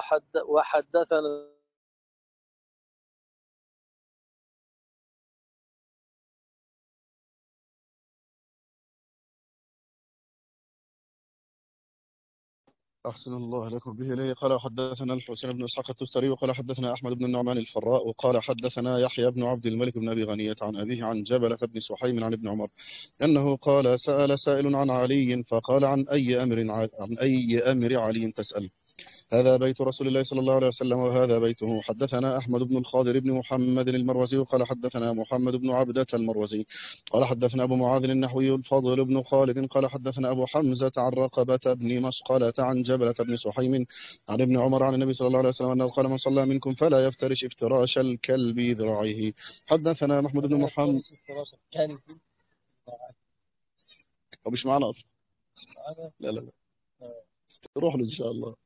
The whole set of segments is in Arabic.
وحدثنا أحسن الله لكم به إليه. قال حدثنا الحسين بن إسحاق التستري وقال حدثنا أحمد بن النعمان الفراء وقال حدثنا يحيى بن عبد الملك بن أبي غنية عن أبيه عن جبلة بن سحيم عن ابن عمر أنه قال سأل سائل عن علي فقال عن أي أمر علي تسأل؟ هذا بيت رسول الله صلى الله عليه وسلم وهذا بيته. حدثنا أحمد بن الخضر بن محمد المروزي قال حدثنا محمد بن عبدة المروزي قال حدثنا أبو معاذ النحوي الفضل بن خالد قال حدثنا أبو حمزة عن رقبة بن مسقلة عن جبلة بن سحيم عن ابن عمر عن النبي صلى الله عليه وسلم أنه قال من صلى منكم فلا يفترش افتراش الكلب ذراعيه. حدثنا محمود بن محمد ومش معنا أصلا. لا لا لا روح له إن شاء الله.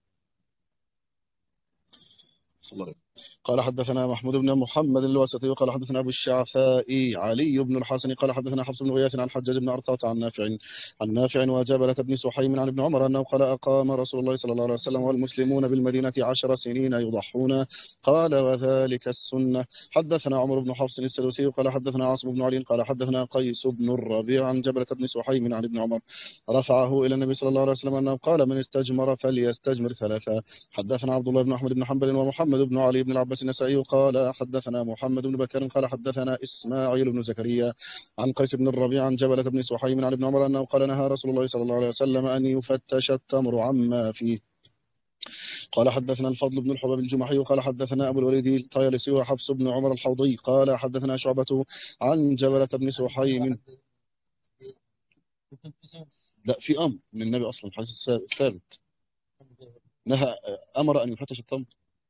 صلى الله عليه وسلم. قال حدثنا محمود بن محمد الواسطي قال حدثنا ابو الشعثاء علي بن الحسن قال حدثنا حفص بن غياث عن حجاج بن ارطاة عن نافع وجابلة بن سحيم عن ابن عمر انه قال اقام رسول الله صلى الله عليه وسلم والمسلمون بالمدينة 10 سنين يضحون قال وذلك السنة. حدثنا عمر بن حفص السدوسي قال حدثنا عاصم بن علي قال حدثنا قيس بن الربيع عن جبلة بن سحيم عن ابن عمر رفعه الى النبي صلى الله عليه وسلم انه قال من استجمر فليستجمر ثلاثا. حدثنا عبد الله بن احمد بن حنبل ومحمد بن علي بن العباس النسائي قال حدثنا محمد بن بكر قال حدثنا اسماعيل بن زكريا عن قيس بن الربيع عن جبلة بن سحيم عن ابن عمر انه قال نهى رسول الله صلى الله عليه وسلم ان يفتش التمر عما فيه. قال حدثنا الفضل بن الحباب الجمحي قال حدثنا ابو الوليد الطيالسي وحفص بن عمر الحوضي قال حدثنا شعبة عن جبلة بن سحيم. لا في امر من النبي اصلا حديث ثابت نهى امر ان يفتش التمر.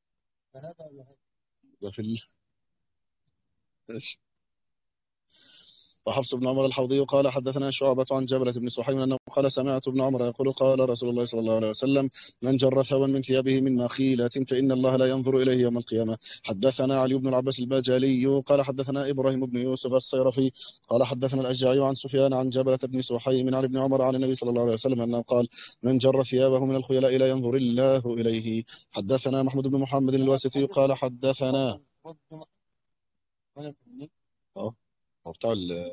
ده في ماشي. وحفص بن عمر الحوضي قال حدثنا شعبة عن جبلة بن سحيم أنه قال سمعت ابن عمر يقول قال رسول الله صلى الله عليه وسلم من جر ثوبا من ثيابه من مخيلة فإن الله لا ينظر إليه يوم القيامة. حدثنا علي بن العباس الباجلي قال حدثنا إبراهيم بن يوسف الصيرفي قال حدثنا الأشجعي عن سفيان عن جبلة بن سحيم عن ابن عمر عن النبي صلى الله عليه وسلم أنه قال من جر ثيابه من الخيلاء لا ينظر الله إليه. حدثنا محمود بن محمد الواسطي قال حدثنا بتاع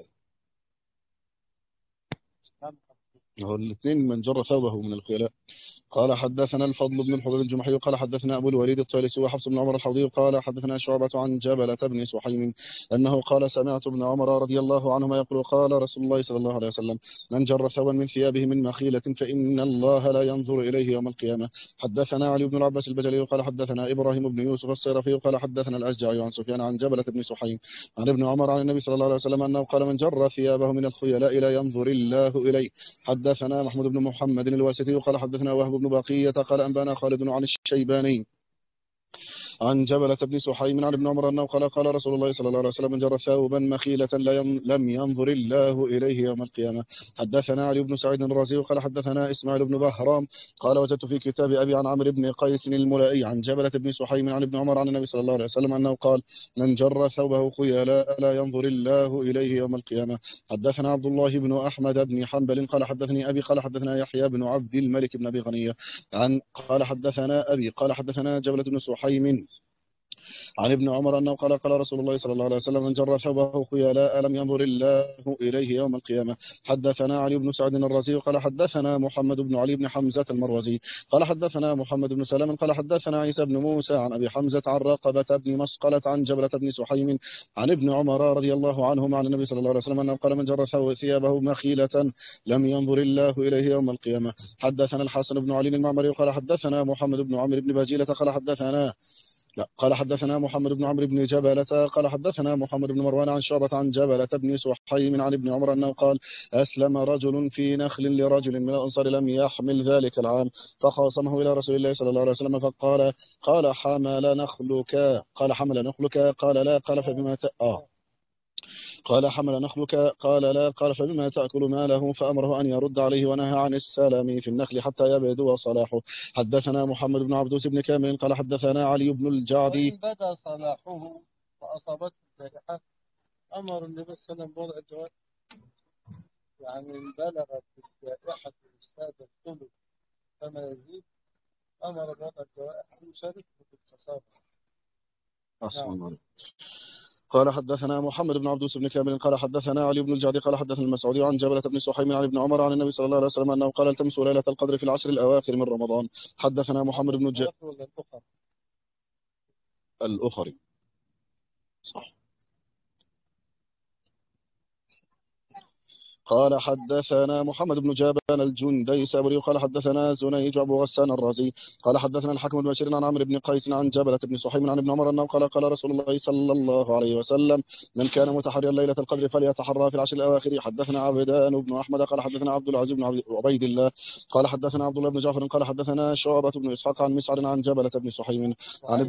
هو الاثنين من جر ثوبه من الخيلاء. قال حدثنا الفضل بن الحبيب الجمحي قال حدثنا أبو الوليد الطيالسي وحفص بن عمر الحوضي قال حدثنا شعبة عن جبلة بن سحيم أنه قال سمعت ابن عمر رضي الله عنهما يقول قال رسول الله صلى الله عليه وسلم من جر ثوبا من ثيابه من مخيلة فإن الله لا ينظر إليه يوم القيامة. حدثنا علي بن العباس البجلي قال حدثنا إبراهيم بن يوسف الصيرفي قال حدثنا الأشجعي عن سفيان عن جبلة بن سحيم عن ابن عمر عن النبي صلى الله عليه وسلم أنه قال من جر ثيابه من الخيلاء لا ينظر الله إليه. حدثنا محمود بن محمد الواسطي قال حدثنا وهب بن بقية قال أنبانا خالد عن الشيباني عن جبلة بن سحيم عن ابن عمر أنه قال قال رسول الله صلى الله عليه وسلم من جر ثوبا مخيلة لم ينظر الله إليه يوم القيامة. حدثنا علي بن سعيد الرازي قال حدثنا إسماعيل بن بهرام قال وجدت في كتاب أبي عن عمرو بن قيس الملائي عن جبلة بن سحيم عن ابن عمر عن النبي صلى الله عليه وسلم أنه قال من جر ثوبه خيلاء لا ينظر الله إليه يوم القيامة. حدثنا عبد الله بن أحمد بن حنبل قال حدثني أبي قال حدثنا يحيى بن عبد الملك بن أبي غنية قال حدثنا أبي قال حدثنا جبلة بن سحيم عن ابن عمر أنه قال قال رسول الله صلى الله عليه وسلم من جر ثوبه خيلاء لم ينظر الله إليه يوم القيامة. حدثنا علي بن سعد الرازي قال حدثنا محمد بن علي بن حمزة المروزي قال حدثنا محمد بن سلام قال حدثنا عيسى بن موسى عن أبي حمزة عن رقبة بن مسقلة عن جبلة بن سحيم عن ابن عمر رضي الله عنهما عن النبي صلى الله عليه وسلم أنه قال من جر ثيابه مخيلة لم ينظر الله إليه يوم القيامة. حدثنا الحسن بن علي المعمري قال حدثنا محمد بن عمرو بن باجيلة قال حدثنا لا قال حدثنا محمد بن عمرو بن جبلة قال حدثنا محمد بن مروان عن شعبة عن جبلة بن سحيم عن ابن عمر أنه قال أسلم رجل في نخل لرجل من الأنصار لم يحمل ذلك العام فخاصمه إلى رسول الله صلى الله عليه وسلم فقال قال حمل نخلك قال لا قال فبما قال حمل نخلك قال لا قال فبما تأكل ماله فأمره أن يرد عليه ونهى عن السلام في النخل حتى يبدو صلاحه. حدثنا محمد بن عبدوس بن كامل قال حدثنا علي بن الجعدي وإن بدا صلاحه وأصابته الجائحة أمر النبي صلى الله عليه وسلم بوضع الجواب يعني إن بلغت الجائحة السادة الثلث فما يزيد أمر بوضع الجوائح ويشارك في التصرف. أصلا. قال حدثنا محمد بن عبدوس بن كامل قال حدثنا علي بن الجعد قال حدثنا المسعودي عن جبلة بن سحيم عن ابن عمر عن النبي صلى الله عليه وسلم أنه قال التمسوا ليلة القدر في العشر الأواخر من رمضان. حدثنا محمد بن الأخري صح. قال حدثنا محمد بن جابان الجندي سابري قال حدثنا زنيج أبو غسان الرازي قال حدثنا الحكم بن بشير عن عمرو بن قيس عن جبلة بن سحيم عن ابن عمر أنه قال رسول الله صلى الله عليه وسلم من كان متحريا ليلة القدر فليتحرى في العشر الأواخر. حدثنا عبدان بن أحمد قال حدثنا عبد العزيز بن عبيد الله قال حدثنا عبد الله بن جعفر قال حدثنا شعبة بن إسحاق عن مسعر عن جبلة بن سحيم عن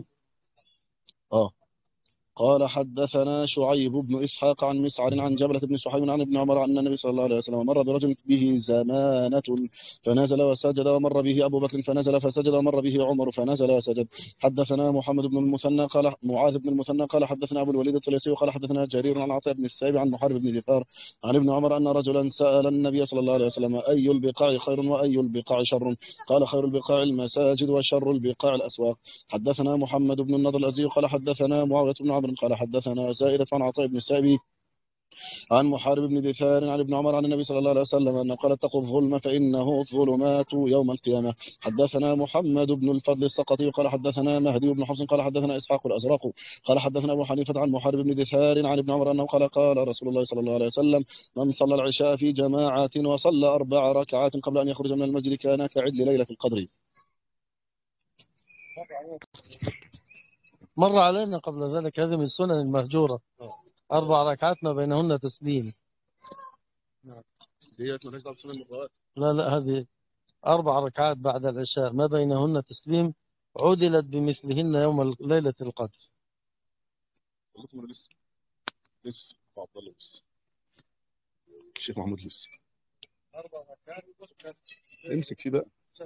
قال حدثنا شعيب بن إسحاق عن مسعر عن جبلة بن سحيم عن ابن عمر أن النبي صلى الله عليه وسلم مر برجل به زمانة فنزل وسجد ومر به أبو بكر فنزل فسجد ومر به عمر فنزل وسجد. حدثنا محمد بن المثنى قال معاذ بن المثنى قال حدثنا أبو الوليد الطليسي قال حدثنا جرير عن عطاء بن السائب عن محارب بن دثار عن ابن عمر أن رجلا سأل النبي صلى الله عليه وسلم أي البقاع خير وأي البقاع شر؟ قال خير البقاع المساجد وشر البقاع الأسواق. حدثنا محمد بن النضر الأزدي قال حدثنا معاوية بن عمرو قال حدثنا زائدة عن عطاء بن السائب عن محارب بن دثار عن ابن عمر عن النبي صلى الله عليه وسلم أنه قال اتقوا الظلم فإنه الظلمات يوم القيامة. حدثنا محمد بن الفضل السقطي قال حدثنا مهدي بن حفص قال حدثنا إسحاق الأزرق قال حدثنا أبو حنيفة عن محارب بن دثار عن ابن عمر أنه قال رسول الله صلى الله عليه وسلم من صلى العشاء في جماعة وصلى 4 ركعات قبل أن يخرج من المسجد كان كعدل ليلة القدر. مر علينا قبل ذلك هذه من السنن المهجورة 4 ركعات ما بينهن تسليم. لا هذه 4 ركعات بعد العشاء ما بينهن تسليم عدلت بمثلهن يوم ليلة القدر. الشيخ محمود لسه 4 ركعات امسك فيه بقى.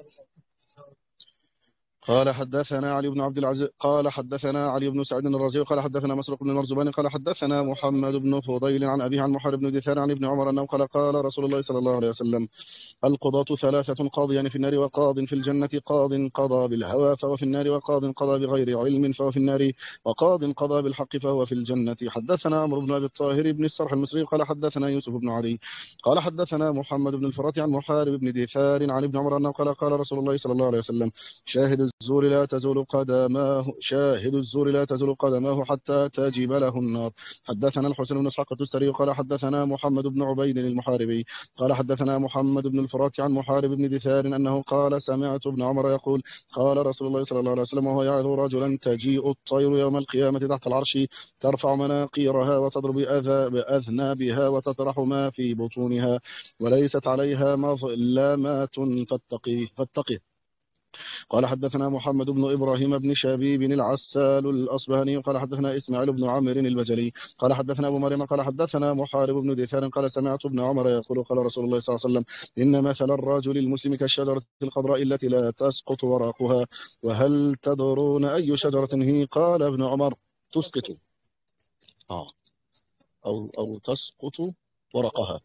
قال حدثنا علي بن عبد العزيز قال حدثنا علي بن سعيد الرازي قال حدثنا مسروق بن المرزباني قال حدثنا محمد بن فضيل عن أبيه عن محارب بن دثار عن ابن عمر أنه قال رسول الله صلى الله عليه وسلم القضاة 3 قاضيان في النار وقاض في الجنة قاض قضى بالهوى فهو في النار وقاض قضى بغير علم فهو في النار وقاض قضى بالحق فهو في الجنة. حدثنا عمرو بن أبي الطاهر بن السرح المصري قال حدثنا يوسف بن علي قال حدثنا محمد بن الفرات عن محارب بن دثار عن ابن عمر أنه قال رسول الله صلى الله عليه وسلم شاهد الزور لا تزول قدماه حتى تجب له النار. حدثنا الحسين بن اسحاق التستري قال حدثنا محمد بن عبيد المحاربي قال حدثنا محمد بن الفرات عن محارب بن دثار أنه قال سمعت ابن عمر يقول قال رسول الله صلى الله عليه وسلم وهو يعظ رجلا تجيء الطير يوم القيامة تحت العرش ترفع مناقيرها وتضرب بأذنابها وتطرح ما في بطونها وليست عليها مظلمات فاتقه. قال حدثنا محمد بن إبراهيم بن شبيب العسال الأصبهاني قال حدثنا إسماعيل بن عمرو البجلي قال حدثنا أبو مريم قال حدثنا محارب بن دثار قال سمعت ابن عمر يقول قال رسول الله صلى الله عليه وسلم إن مثل الرجل المسلم كالشجرة الخضراء التي لا تسقط ورقها وهل تدرون أي شجرة هي؟ قال ابن عمر تسقط أو تسقط ورقها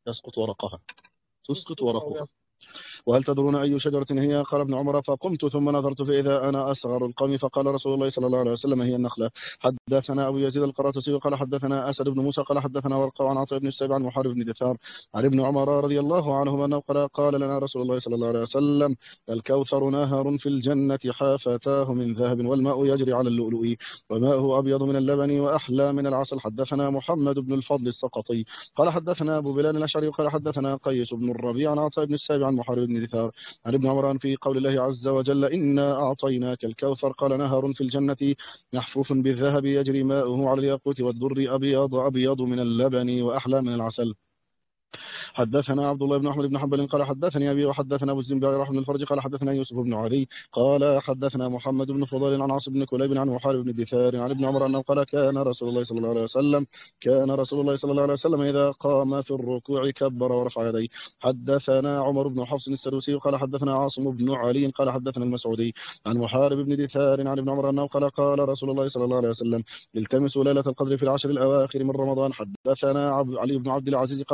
تسقط ورقها. وهل تدرون أي شجرة هي؟ قال ابن عمر فقمت ثم نظرت فإذا أنا أصغر القوم فقال رسول الله صلى الله عليه وسلم هي النخلة. حدثنا أبو يزيد القراطسي قال حدثنا أسد بن موسى قال حدثنا ورقة عن عطاء بن السائب عن محارب بن دثار عن ابن عمر رضي الله عنهما أنه قال لنا رسول الله صلى الله عليه وسلم الكوثر نهر في الجنة حافتاه من ذهب والماء يجري على اللؤلؤ وماءه أبيض من اللبن وأحلى من العسل. حدثنا محمد بن الفضل السقطي قال حدثنا أبو بلال الأشعري قال حدثنا قيس بن الربيع عن عطاء بن السائب عن محارب بن دثار عن ابن عمر في قول الله عز وجل إنا أعطيناك الكوثر قال نهر في الجنة محفوف بالذهب يجري ماؤه على الياقوت والدر أبيض من اللبن وأحلى من العسل. حدثنا عبد الله بن احمد بن حنبل قال حدثني ابي وحدثنا ابو الزنباري رحمه الفرج قال حدثنا يوسف بن علي قال حدثنا محمد بن فضيل عن عاصم بن كليب عن محارب بن دثار عن ابن عمر انه قال كان رسول الله صلى الله عليه وسلم اذا قام في الركوع كبر ورفع يديه. حدثنا عمر بن حفص السدوسي قال حدثنا عاصم بن علي قال حدثنا المسعودي عن محارب بن دثار عن ابن عمر انه قال رسول الله صلى الله عليه وسلم التمسوا ليلة القدر في العشر الاواخر من رمضان. حدثنا علي بن عبد العزيز قال حدثنا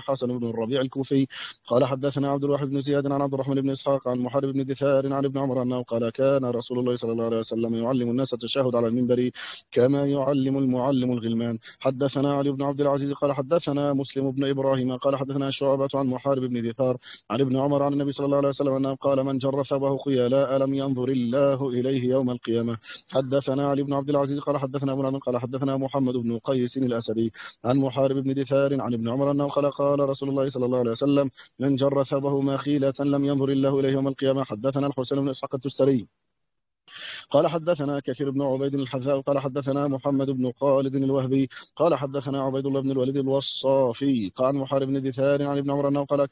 الحسن بن الربيع الكوفي قال حدثنا عبد الواحد بن زياد عن عبد الرحمن بن إسحاق عن محارب بن دثار عن ابن عمر أنه قال كان رسول الله صلى الله عليه وسلم يعلم الناس التشهد على المنبر كما يعلم المعلم الغلمان. حدثنا علي بن عبد العزيز قال حدثنا مسلم بن إبراهيم قال حدثنا شعبة عن محارب بن دثار عن ابن عمر عن النبي صلى الله عليه وسلم أنه قال من جر ثوبه خيلاء لم ينظر الله إليه يوم القيامة. حدثنا علي بن عبد العزيز قال حدثنا أبو نعيم قال حدثنا محمد بن قيس الأسدي عن محارب بن دثار عن ابن عمر أنه قال رسول الله صلى الله عليه وسلم من جر ثوبه ماخيلة لم ينظر الله إليه يوم القيامة. حدثنا الحسين بن إسحاق التستري قال حدثنا كثير بن عبيد الحذاء قال حدثنا محمد بن خالد الوهبي قال حدثنا عبيد الله بن الوليد الوصافي قال محارب بن دثار عن ابن عمر أنه قال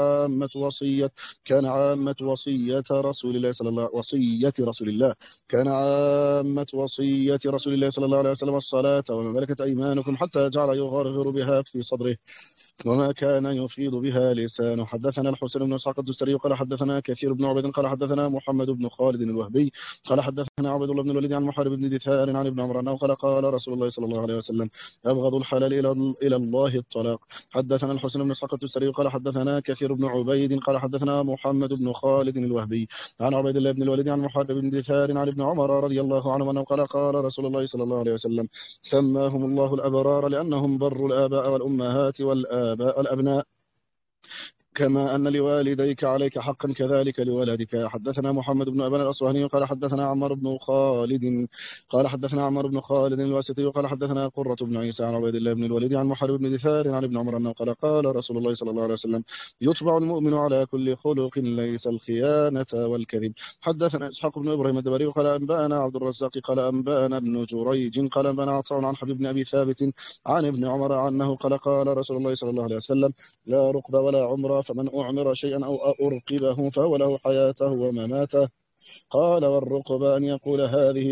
كان عامة وصية رسول الله صلى الله عليه وسلم الصلاة وما ملكت أيمانكم حتى جعل يغرغر بها في صدره وما كان يفيض بها لسانه. حدثنا الحسين بن اسحاق الدستري قال حدثنا كثير بن عبيد قال حدثنا محمد بن خالد الوهبي قال حدثنا عبد الله بن الوليد عن محارب بن دثار عن ابن عمر انه قال رسول الله صلى الله عليه وسلم ابغض الحلال الى الله الطلاق. حدثنا الحسين بن اسحاق الدستري قال حدثنا كثير بن عبيد قال حدثنا محمد بن خالد الوهبي عن عبيد الله بن الوليد عن محارب بن دثار عن ابن عمر رضي الله عنه انه قال رسول الله صلى الله عليه وسلم سماهم الله الابرار لانهم بروا الاباء والامهات والأبناء كما أن لوالديك عليك حقا كذلك لولدك. حدثنا محمد بن أبان الأصبهاني قال حدثنا عمر بن خالد الواسطي قال حدثنا قرة بن عيسى عن عبيد الله بن الوليد عن محارب بن دثار عن ابن عمر أنه قال رسول الله صلى الله عليه وسلم يطبع المؤمن على كل خلق ليس الخيانة والكذب. حدثنا إسحاق بن إبراهيم الدبري قال أنبأنا عبد الرزاق قال أنبأنا ابن جريج قال أنبأنا عطاء عن حبيب بن أبي ثابت عن ابن عمر أنه قال رسول الله صلى الله عليه وسلم لا رقب ولا عمر فمن أعمر شيئا أو أرقبه فهو له حياته ومماته. قال والرقب أن يقول هذه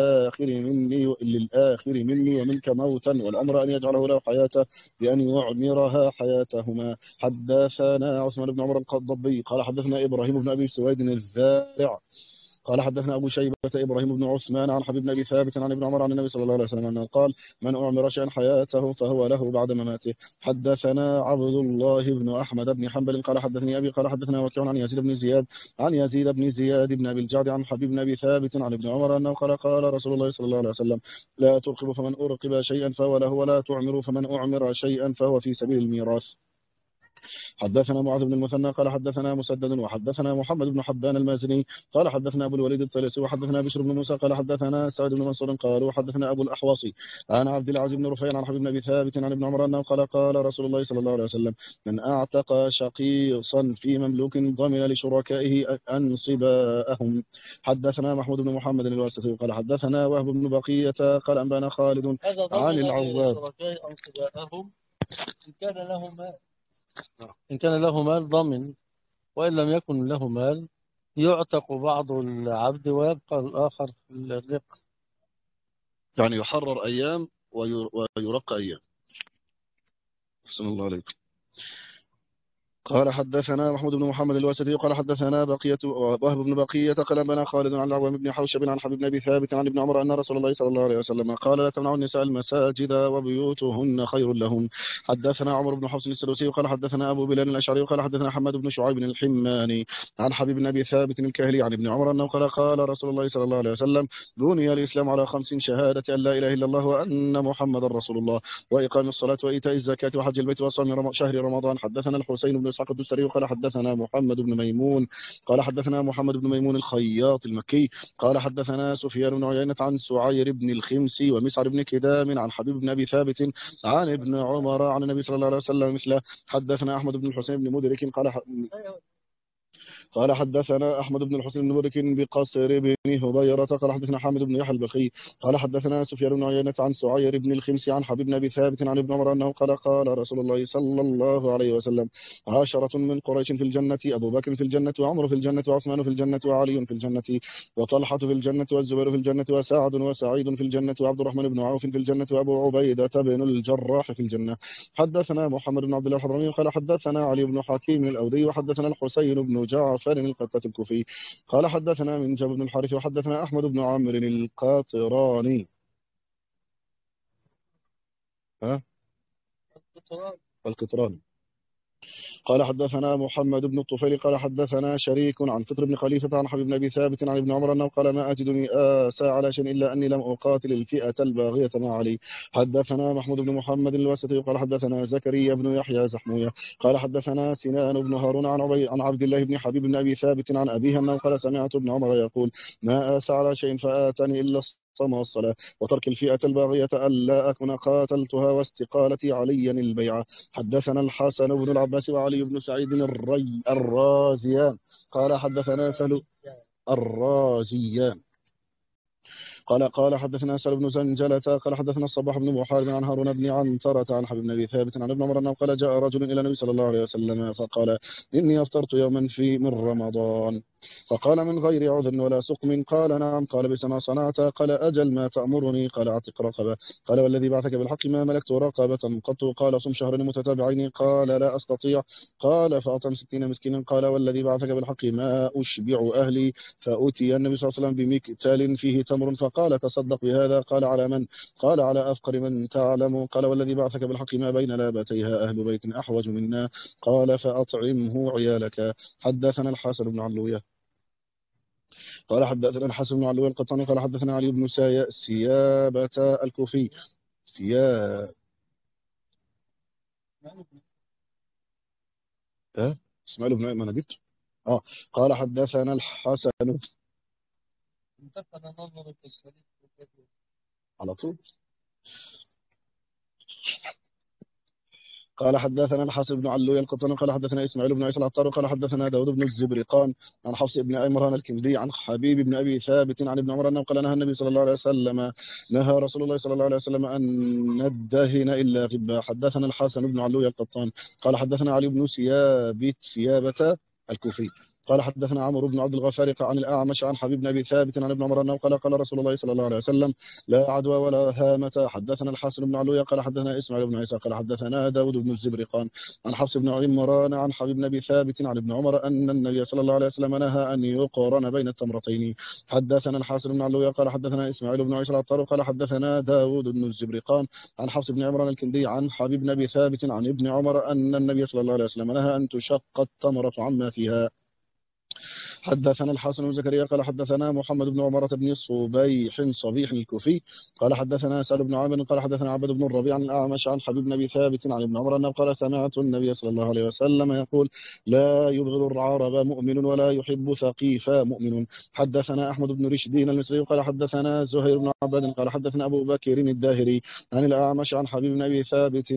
للآخر مني ومنك موتا والأمر أن يجعله له حياته بأن يعمرها حياتهما. حدثنا عثمان بن عمر الضبي قال حدثنا إبراهيم بن أبي سويد الزارع قال حدثنا أبو شيبة إبراهيم بن عثمان عن حبيب بن أبي ثابت عن ابن عمر عن النبي صلى الله عليه وسلم أنه قال من أعمر شيئا حياته فهو له بعد مماته. حدثنا عبد الله بن أحمد بن حنبل قال حدثني أبي قال حدثنا وكيع عن يزيد بن زياد بن أبي الجعد عن حبيب بن أبي ثابت عن ابن عمر أنه قال رسول الله صلى الله عليه وسلم لا ترقب فمن أرقب شيئا فهو له ولا تعمر فمن أعمر شيئا فهو في سبيل الميراث. حدثنا معاذ بن المثنى قال حدثنا مسدد وحدثنا محمد بن حبان المازني قال حدثنا أبو الوليد الطيلسي وحدثنا بشر بن موسى قال حدثنا سعيد بن منصور قال وحدثنا أبو الأحوصي عن عبد العزيز بن رفيع عن حبيب بن أبي ثابت عن ابن عمر أنه قال رسول الله صلى الله عليه وسلم من أعتق شقيصا في مملوك ضمن لشركائه أنصباءهم. حدثنا محمود بن محمد الواسطي قال حدثنا وهب بن بقية قال أنبانا خالد عن العواب أنصباءهم إن كان له مال ضمن وإن لم يكن له مال يعتق بعض العبد ويبقى الآخر في الرق. يعني يحرر أيام ويرق أيام. أحسن الله عليكم. قال حدثنا محمود بن محمد الواسطي قال حدثنا وهب بن بقية قال أنبانا خالد عن العوام بن حوشب عن حبيب بن أبي ثابت عن ابن عمر أن رسول الله صلى الله عليه وسلم قال لا تمنعوا النساء المساجد وبيوتهن خير لهم. حدثنا عمر بن حفص السدوسي قال حدثنا أبو بلال الأشعري قال حدثنا حماد بن شعيب الحماني عن حبيب بن أبي ثابت الكاهلي عن ابن عمر أنه قال رسول الله صلى الله عليه وسلم بني الإسلام على 5 شهادة أن لا إله إلا الله وأن محمد رسول الله وإقام الصلاة وإيتاء الزكاة وحج البيت وصوم شهر رمضان. حدثنا الحسين بن إسحاق الدستري قال حدثنا محمد بن ميمون قال حدثنا محمد بن ميمون الخياط المكي قال حدثنا سفيان بن عيينة عن سعير بن الخمسي ومسعر بن كدام عن حبيب بن أبي ثابت عن ابن عمر عن النبي صلى الله عليه وسلم مثله. حدثنا أحمد بن الحسين بن مدرك قال حدثنا أحمد بن الحسين بن مدرك بقصر بن هبيرة قال حدثنا حامد بن يحيى البخي قال حدثنا سفيان بن عيينة عن سعير بن الخمسي عن حبيب بن أبي ثابت عن ابن عمر أنه قال رسول الله صلى الله عليه وسلم 10 من قريش في الجنة أبو بكر في الجنة وعمر في الجنة وعثمان في الجنة وعلي في الجنة وطلحة في الجنة والزبير في الجنة وسعد وسعيد في الجنة وعبد الرحمن بن عوف في الجنة وأبو عبيدة بن الجراح في الجنة. حدثنا محمد بن عبد الله الحضرمي قال حدثنا علي بن حكيم الأودي وحدثنا الحسين بن جعفر القتة الكوفي قال حدثنا من جابر بن الحارث وحدثنا أحمد بن عمرو القاطراني القطراني قال حدثنا محمد بن الطفيل قال حدثنا شريك عن فطر بن خليفة عن حبيب بن أبي ثابت عن ابن عمر أنه قال ما أجدني آسى على شيء إلا أني لم أقاتل الفئة الباغية مع علي. حدثنا محمود بن محمد الواسطي قال حدثنا زكريا بن يحيى زحموية قال حدثنا سنان بن هارون عن عبد الله بن حبيب بن أبي ثابت عن أبيه أنه قال سمعت ابن عمر يقول ما آسى على شيء فآتني إلا الصوم والصلاة وترك الفئة الباغية ألا أكون قاتلتها واستقالتي عليا البيعة. حدثنا الحسن بن العباس وعلي بن سعيد الرازيان قال حدثنا سهل الرازيان قال حدثنا سهل بن زنجلة قال حدثنا الصباح بن محارب عن هارون بن عنترة عن حبيب بن أبي ثابت عن ابن عمر أنه قال جاء رجل إلى النبي صلى الله عليه وسلم فقال إني أفطرت يوما من رمضان فقال من غير عذر ولا سقم قال نعم قال بئس ما صنعت قال أجل ما تأمرني قال أعتق رقبة قال والذي بعثك بالحق ما ملكت رقبة قط قال صم شهرين متتابعين قال لا أستطيع قال فأطعم 60 مسكينا قال والذي بعثك بالحق ما أشبع أهلي فأتي النبي صلى الله عليه وسلم بمكتال فيه تمر فقال تصدق بهذا قال على من قال على أفقر من تعلم قال والذي بعثك بالحق ما بين لابتيها أهل بيت أحوج منا قال فأطعمه عيالك. حدثنا الحسن بن علوية قال حدثنا الحسن بن علوية القطاني قال حدثنا علي بن سيابة الكوفي سيا اسماعيل بن أيمن جبت قال حدثنا الحسن على طول قال حدثنا الحسن بن علوي القطان قال حدثنا اسماعيل بن عيسى العطار قال حدثنا داود بن الزبرقان عن حفص بن عمران الكندي عن حبيب بن ابي ثابت عن ابن عمر انه قال نهى النبي صلى الله عليه وسلم نهى رسول الله صلى الله عليه وسلم ان ندهن الا غبا. حدثنا الحسن بن علوي القطان قال حدثنا علي بن سيابة الكوفي قال حدثنا عمرو بن عبد الغفار عن الأعمش عن حبيب بن أبي ثابت عن ابن عمر أنه قال رسول الله صلى الله عليه وسلم لا عدوى ولا هامة. حدثنا الحسن بن علوية قال حدثنا إسماعيل بن عيسى قال حدثنا داود بن الزبرقان عن حفص بن عمران عن حبيب بن أبي ثابت عن ابن عمر أن النبي صلى الله عليه وسلم نهى أن يقارن بين التمرتين. حدثنا الحسن بن علوية قال حدثنا إسماعيل بن عيسى العطار قال حدثنا داود بن الزبرقان عن حفص بن عمران الكندي عن حبيب بن أبي ثابت عن ابن عمر أن النبي صلى الله عليه وسلم نهى أن تشق التمرة عما فيها. حدثنا الحسن بن زكريا قال حدثنا محمد بن عمرة بن صبيح الكوفي قال حدثنا سعد بن عامر قال حدثنا عبد بن الربيع عن الأعمش عن حبيب بن أبي ثابت عن ابن عمر أنه قال سمعت النبي صلى الله عليه وسلم يقول لا يبغض العرب مؤمن ولا يحب ثقيفا مؤمن. حدثنا أحمد بن رشدين المصري قال حدثنا زهير بن عباد قال حدثنا أبو بكر الداهري عن الأعمش عن حبيب بن أبي ثابت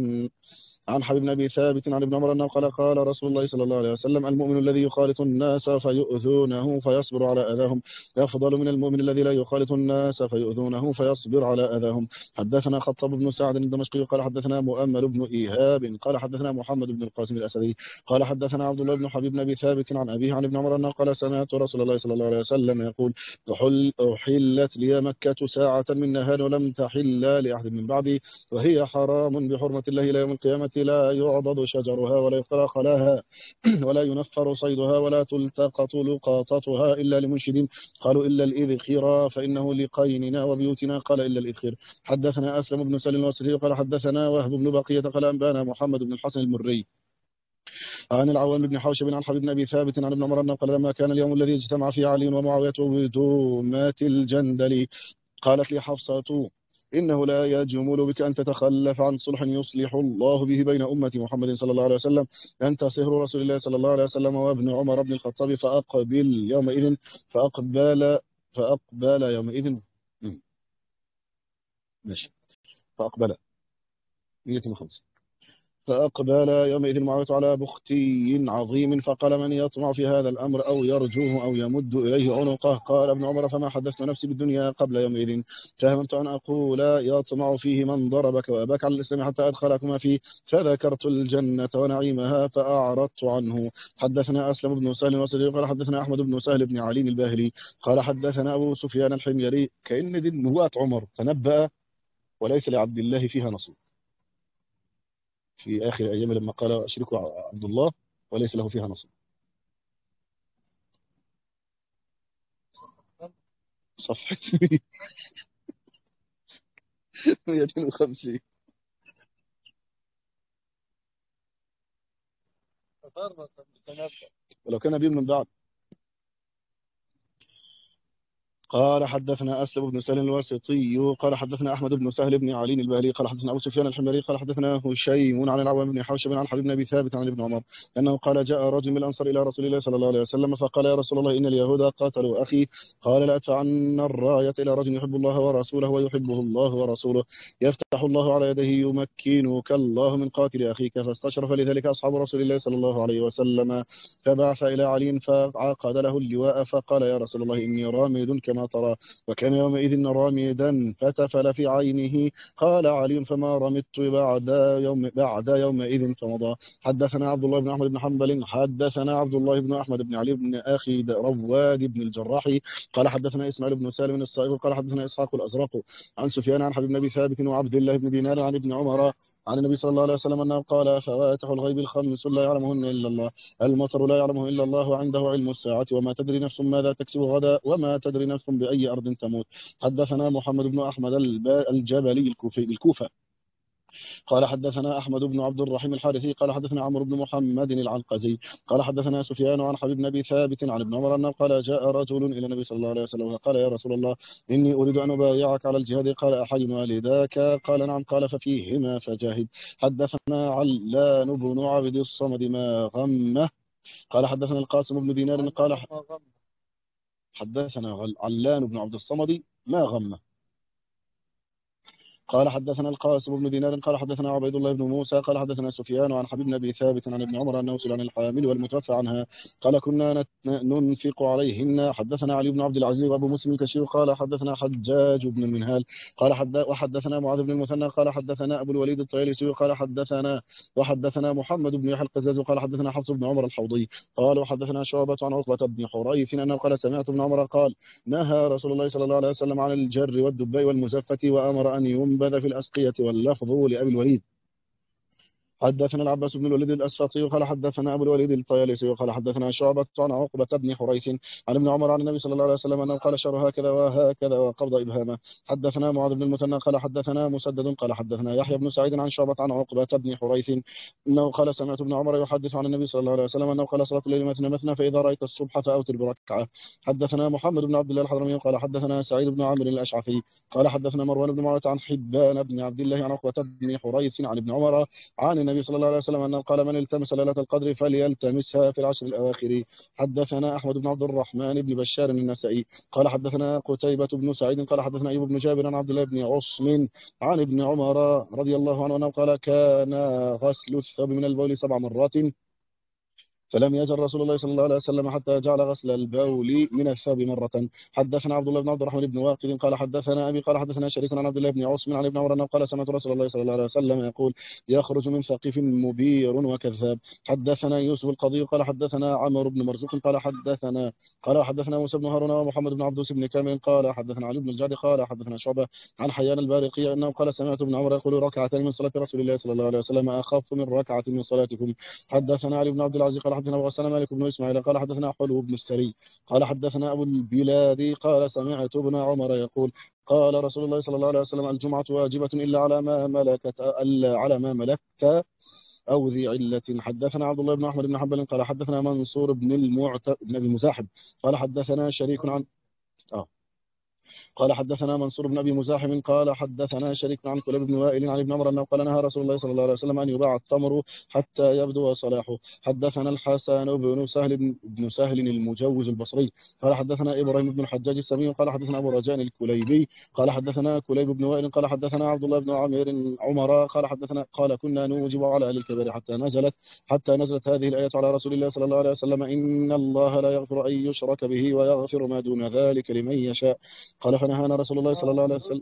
عن ابن عمر أنه قال رسول الله صلى الله عليه وسلم المؤمن الذي يخالط الناس فيؤذونه فيصبر على أذاهم أفضل من المؤمن الذي لا يخالط الناس فيؤذونه فيصبر على أذاهم. حدثنا خطاب بن سعد الدمشقي قال حدثنا مؤمل بن إيهاب قال حدثنا محمد بن القاسم الأسدي قال حدثنا عبد الله بن حبيب بن أبي ثابت عن أبيه عن ابن عمر أنه قال سمعت رسول الله صلى الله عليه وسلم يقول أحلت لي مكة ساعة من نهار ولم تحل لأحد من بعدي وهي حرام بحرمة الله إلى يوم القيامة لا يعضد شجرها ولا يخترق لها ولا ينفر صيدها ولا تلتقط لقاطتها إلا لمنشد قالوا إلا الإذخر فإنه لقيننا وبيوتنا قال إلا الإذخر. حدثنا أسلم بن سلم الواسري قال حدثنا وهب بن بقية قال أنبانا محمد بن الحسن المري عن العوام بن حوشب عن حبيب بن أبي ثابت عن ابن عمر أنه قال لما كان اليوم الذي اجتمع فيه علي ومعاوية بدومات الجندل قالت لي حفصة إنه لا يجمل بك أن تتخلف عن صلح يصلح الله به بين أمة محمد صلى الله عليه وسلم أنت صهر رسول الله صلى الله عليه وسلم وابن عمر بن الخطاب فأقبل يومئذ فأقبل يومئذ ماشي فأقبل 105 فأقبل يومئذ معاوية على بختي عظيم فقال من يطمع في هذا الأمر أو يرجوه أو يمد إليه عنقه قال ابن عمر فما حدثت نفسي بالدنيا قبل يومئذ فهممت أن أقول يطمع فيه من ضربك وأباك على الإسلام حتى أدخلكما فيه فذكرت الجنة ونعيمها فأعرضت عنه. حدثنا أسلم بن سهل وصديق قال حدثنا أحمد بن سهل بن علي الباهلي قال حدثنا أبو سفيان الحميري كأن دي نبوءة عمر تنبأ وليس لعبد الله فيها نصيب في آخر أيام لما قال أشركوا عبد الله وليس له فيها نصيب. صفحة 152 ولو كان نبي من بعد. قال حدثنا أسلم بن سهل الواسطي قال حدثنا أحمد بن سهل بن علي البهلي قال حدثنا أبو سفيان الحميري قال حدثنا هشيم عن العوام بن حوشب عن حبيب بن أبي ثابت عن ابن عمر أنه قال جاء رجل من الأنصار إلى رسول الله صلى الله عليه وسلم فقال يا رسول الله إن اليهود قاتلوا أخي قال لا أدفعن الراية إلى رجل يحب الله ورسوله ويحبه الله ورسوله يفتح الله على يده يمكنك الله من قاتل أخيك فاستشرف لذلك أصحاب رسول الله صلى الله عليه وسلم فبعث إلى علي فعقد له اللواء فقال يا رسول الله إني رامد كما ترى وكان يومئذ رامدا فتفل في عينه قال علي فما رمدت بعد يومئذ فمضى. حدثنا عبد الله بن أحمد بن حنبل حدثنا عبد الله بن أحمد بن علي بن أخي رواد بن الجراح قال حدثنا إسماعيل بن سالم الصائغ قال حدثنا إسحاق الأزرق عن سفيان عن حبيب بن أبي ثابت وعبد الله بن دينار عن ابن عمر عن النبي صلى الله عليه وسلم أنه قال فواتح الغيب الخمس لا يعلمهن إلا الله المطر لا يعلمه إلا الله وعنده علم الساعة وما تدري نفس ماذا تكسب غدا وما تدري نفس بأي أرض تموت. حدثنا محمد بن أحمد الجبلي الكوفة قال حدثنا أحمد بن عبد الرحيم الحارثي قال حدثنا عمرو بن محمد العنقزي قال حدثنا سفيان عن حبيب بن أبي ثابت عن ابن عمر أنه قال جاء رجل إلى النبي صلى الله عليه وسلم وقال يا رسول الله إني أريد أن أبايعك على الجهاد قال أحد والداك قال نعم قال ففيهما فجاهد. حدثنا علان بن عبد الصمد ما غمه قال حدثنا القاسم بن دينار قال حدثنا علان بن عبد الصمد ما غمه قال حدثنا القاسم بن دينار قال حدثنا عبيد الله بن موسى قال حدثنا سفيان عن حبيب بن ابي ثابت عن ابن عمر انه سئل عن الحامل والمتوفى عنها قال كنا ننفق عليهن. حدثنا علي بن عبد العزيز وابو مسلم الكشي قال حدثنا حجاج بن المنهال قال وحدثنا معاذ بن المثنى قال حدثنا ابو الوليد الطيالسي قال وحدثنا محمد بن يحيى القزاز قال حدثنا حفص بن عمر الحوضي قال وحدثنا شعبة عن عقبة بن حريث انه قال سمعت ابن عمر قال نهى رسول الله صلى الله عليه وسلم عن الجر والدباء والمزفة وامر ان ينبذ في الأسقية واللفظ لأبي الوليد. حدثنا العباس بن الوليد الأسفطي قال حدثنا أبو الوليد الطيالسي قال حدثنا شعبة عن عقبة بن حريث عن ابن عمر عن النبي صلى الله عليه وسلم أنه قال شر هكذا وهكذا وقبض إبهامه. حدثنا معاذ بن المثنى قال حدثنا مسدد قال حدثنا يحيى بن سعيد عن شعبة عن عقبة بن حريث أنه قال سمعت ابن عمر يحدث عن النبي صلى الله عليه وسلم أنه قال صلاة الليل مثنى مثنى فإذا رأيت الصبح فأوتر بركعة. حدثنا محمد بن عبد الله الحضرمي قال حدثنا سعيد بن عامر الأشعثي قال حدثنا مروان بن معاوية عن حبان بن عبد الله عن عقبة بن حريث عن ابن عمر عن النبي صلى الله عليه وسلم أنه قال من التمس ليلة القدر فليلتمسها في العشر الأواخر. حدثنا أحمد بن عبد الرحمن بن بشار النسائي قال حدثنا قتيبة بن سعيد قال حدثنا أيوب بن جابر عن عبد الله بن عصم عن ابن عمر رضي الله عنه أنه قال كان غسل الثوب من البول 7 مرات فلم يزل رسول الله صلى الله عليه وسلم حتى جعل غسل البول من الثوب مرة. حدثنا عبد الله بن عبد الرحمن بن واقد قال حدثنا أبي قال حدثنا شريك عن عبد الله بن عاصم عن ابن عمر أنه قال سمعت رسول الله صلى الله عليه وسلم يقول يخرج من ثقيف مبير وكذاب. حدثنا يوسف القضي قال حدثنا عمرو بن مرزوق قال حدثنا موسى بن هارون ومحمد بن عبدوس بن كامل قال حدثنا علي بن الجعد قال حدثنا شعبة عن حيان البارقي أنه قال سمعت ابن عمر يقول ركعتين من صلاة رسول الله صلى الله عليه وسلم أخف من ركعة من صلاتكم. حدثنا علي بن عبد العزيز قال حدثنا وغسنا مالك بن إسماعيل قال حدثنا حلو بن السري قال حدثنا أبو البلاد قال سمعت ابن عمر يقول قال رسول الله صلى الله عليه وسلم الجمعة واجبة إلا على ما ملكت أو ذي علة. حدثنا عبد الله بن أحمد بن حنبل قال حدثنا منصور بن أبي مزاحم قال حدثنا شريك عن قال حدثنا منصور بن ابي مزاحم قال حدثنا شريك عن كليب بن وائل عن ابن عمر انه قال نهى رسول الله صلى الله عليه وسلم ان يباع التمر حتى يبدو صلاحه. حدثنا الحسن بن سهل المجوز البصري قال حدثنا ابراهيم بن الحجاج السمي قال حدثنا ابو رجاء الكليبي قال حدثنا كليب بن وائل قال حدثنا عبد الله بن عمر قال حدثنا قال كنا نوجب على اهل الكبائر حتى نزلت هذه الايه على رسول الله صلى الله عليه وسلم ان الله لا يغفر ان يشرك به ويغفر ما دون ذلك لمن يشاء. قال فنهانا رسول الله صلى الله عليه وسلم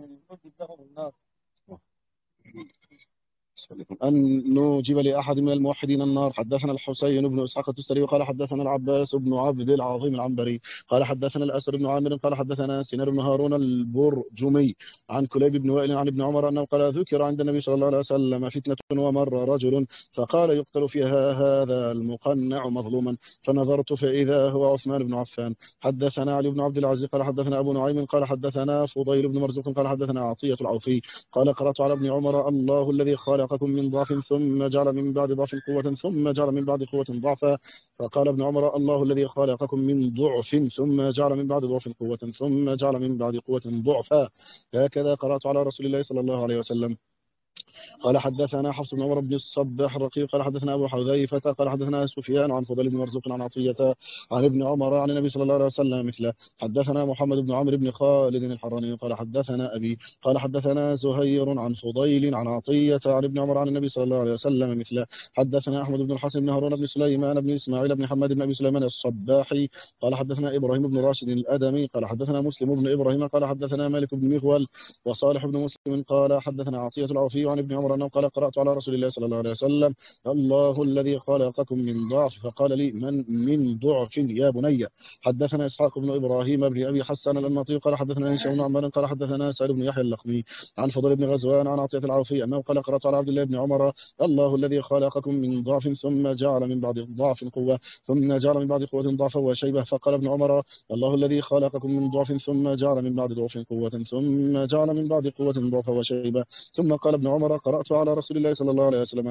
أن نوجب لأحد من الموحدين النار. حدثنا الحسين بن إسحاق التستري وقال حدثنا العباس بن عبد العظيم العنبري قال حدثنا الأسر بن عامر قال حدثنا سنار بن هارون البرجمي عن كليب بن وائل عن ابن عمر أنه قال ذكر عند النبي صلى الله عليه وسلم فتنة ومر رجل فقال يقتل فيها هذا المقنع مظلوما فنظرت فإذا هو عثمان بن عفان. حدثنا علي بن عبد العزيز قال حدثنا أبو نعيم قال حدثنا فضيل بن مرزوق قال حدثنا عطية العوفي قال قرأت على ابن عمر الله الذي خلق خلقكم من ضعف ثم جعل من بعد ضعف قوة ثم جعل من بعد قوة ضعفا. فقال ابن عمر: الله الذي خلقكم من ضعف ثم جعل من بعد ضعف قوة ثم جعل من بعد قوة ضعفا. هكذا قرأت على رسول الله صلى الله عليه وسلم. قال حدثنا حفص بن عمر بن الصباح الرقيق قال حدثنا أبو حذيفة قال حدثنا سفيان عن فضيل بن مرزوق عن عطية عن ابن عمر عن النبي صلى الله عليه وسلم مثله. حدثنا محمد بن عمرو بن خالد الحراني قال حدثنا أبي قال حدثنا زهير عن فضيل عن عطية عن ابن عمر عن النبي صلى الله عليه وسلم مثله. حدثنا أحمد بن الحسن بن هارون بن سليمان بن إسماعيل بن حماد بن أبي سليمان الصباحي قال حدثنا إبراهيم بن راشد الأدمي قال حدثنا مسلم بن إبراهيم قال حدثنا مالك بن مغول وصالح بن مسلم قال حدثنا عطية العوفي عن ابن عمر أنه قال قرأت على رسول الله صلى الله عليه وسلم: الله الذي خلقكم من ضعف. فقال لي: من ضعف يا بني. حدثنا إسحاق بن إبراهيم بن أبي حسان الأنماطي قال حدثنا هشام بن عمار قال حدثنا سعيد بن يحيى اللخمي عن فضل بن غزوان عن عطية العوفي أنه قال قرأت على عبد الله بن عمر: الله الذي خلقكم من ضعف ثم جعل من بعد ضعف قوة ثم جعل من بعد قوة ضعفا وشيبة. فقال ابن عمر: الله الذي خلقكم من ضعف ثم جعل من بعد ضعف قوة ثم جعل من بعد قوة ضعفا وشيبة. ثم قال ابن عمر: قرأت على رسول الله صلى الله عليه وسلم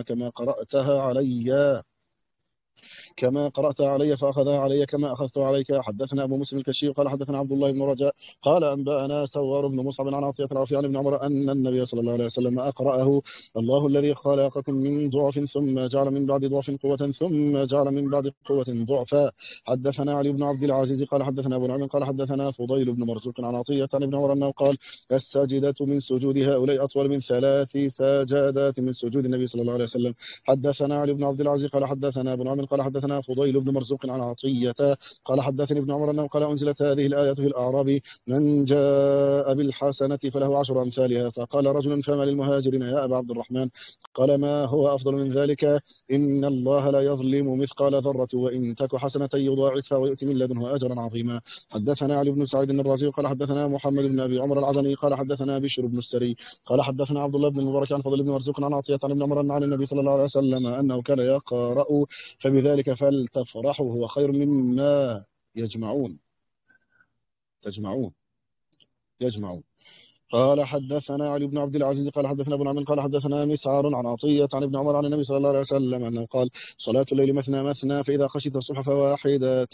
كما قرأتها علي فأخذها علي كما أخذت عليك. حدثنا أبو مسلم الكشي قال حدثنا عبد الله بن رجاء قال أنبأنا سوار بن مصعب عن عطية العوفي عن ابن عمر أن النبي صلى الله عليه وسلم أقرأه: الله الذي خلقكم من ضعف ثم جعل من بعد ضعف قوة ثم جعل من بعد قوة ضعفا. حدثنا علي بن عبد العزيز قال حدثنا أبو نعيم قال حدثنا فضيل بن مرزوق عن عطية عن ابن عمر أنه قال: الساجدة من سجود هؤلاء أطول من 3 سجدات من سجود النبي صلى الله عليه وسلم. حدثنا علي بن عبد العزيز قال حدثنا ابو نعيم قال حدثنا فضيل بن مرزوق عن عطية قال حدثني ابن عمر انه قال: انزلت هذه الآية في الأعراب: من جاء بالحسنة فله 10 أمثالها. فقال رجل: فما للمهاجرين يا أبا عبد الرحمن؟ قال: ما هو أفضل من ذلك؟ إن الله لا يظلم مثقال ذرة وإن تك حسنة يضاعفها ويؤتي من لدنه أجرا عظيما. حدثنا علي بن سعيد الرازي قال حدثنا محمد بن أبي عمر العزني قال حدثنا بشر بن السري قال حدثنا عبد الله بن المبارك عن فضل بن مرزوق عن عطية عن ابن عمر عن النبي صلى الله عليه وسلم أنه كان يقرأ: فبذلك فلتفرحوا هو خير مما يجمعون. قال حدثنا علي بن عبد العزيز قال حدثنا ابن عمرو قال حدثنا مسعر عن عطية عن ابن عمر عن النبي صلى الله عليه وسلم أنه قال: صلاة الليل مثنى مثنى فإذا خشيت الصبح فواحدة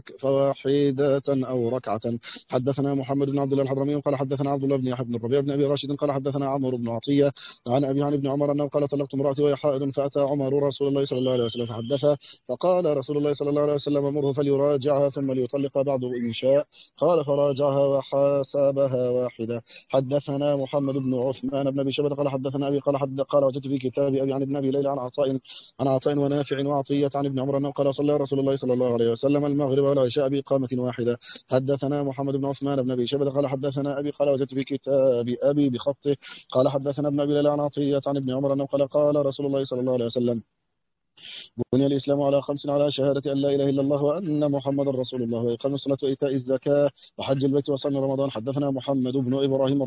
أو ركعة. حدثنا محمد بن عبد الله الحضرمي قال حدثنا عبد الله بن يحيى بن الربيع بن أبي راشد قال حدثنا عمرو بن عطية عن أبي عن ابن عمر أنه قال: طلقت امرأتي وهي حائض فأتى عمر رسول الله صلى الله عليه وسلم فحدثه فقال رسول الله صلى الله عليه وسلم: مره فليراجعها ثم ليطلق بعضه إن شاء. قال: فراجعها وحاسبها واحدة. حدثنا محمد بن عثمان بن ابي شيبه قال حدثنا ابي قال وجدت في كتاب ابي عن ابن ابي ليلى عن عطاء ونافع وعطيه عن ابن عمر انه قال: صلى رسول الله صلى الله عليه وسلم المغرب والعشاء بإقامة واحده. حدثنا محمد بن عثمان بن ابي شيبه قال حدثنا ابي قال وجدت في كتاب ابي بخطه قال حدثنا ابن ابي ليلى عن عطيه عن ابن عمر انه قال رسول الله صلى الله عليه وسلم: بني الإسلام على 5: على شهادة أن لا إله إلا الله وأن محمدا رسول الله وإقام الصلاة وإيتاء الزكاة وحج البيت وصوم رمضان. حدثنا محمد بن إبراهيم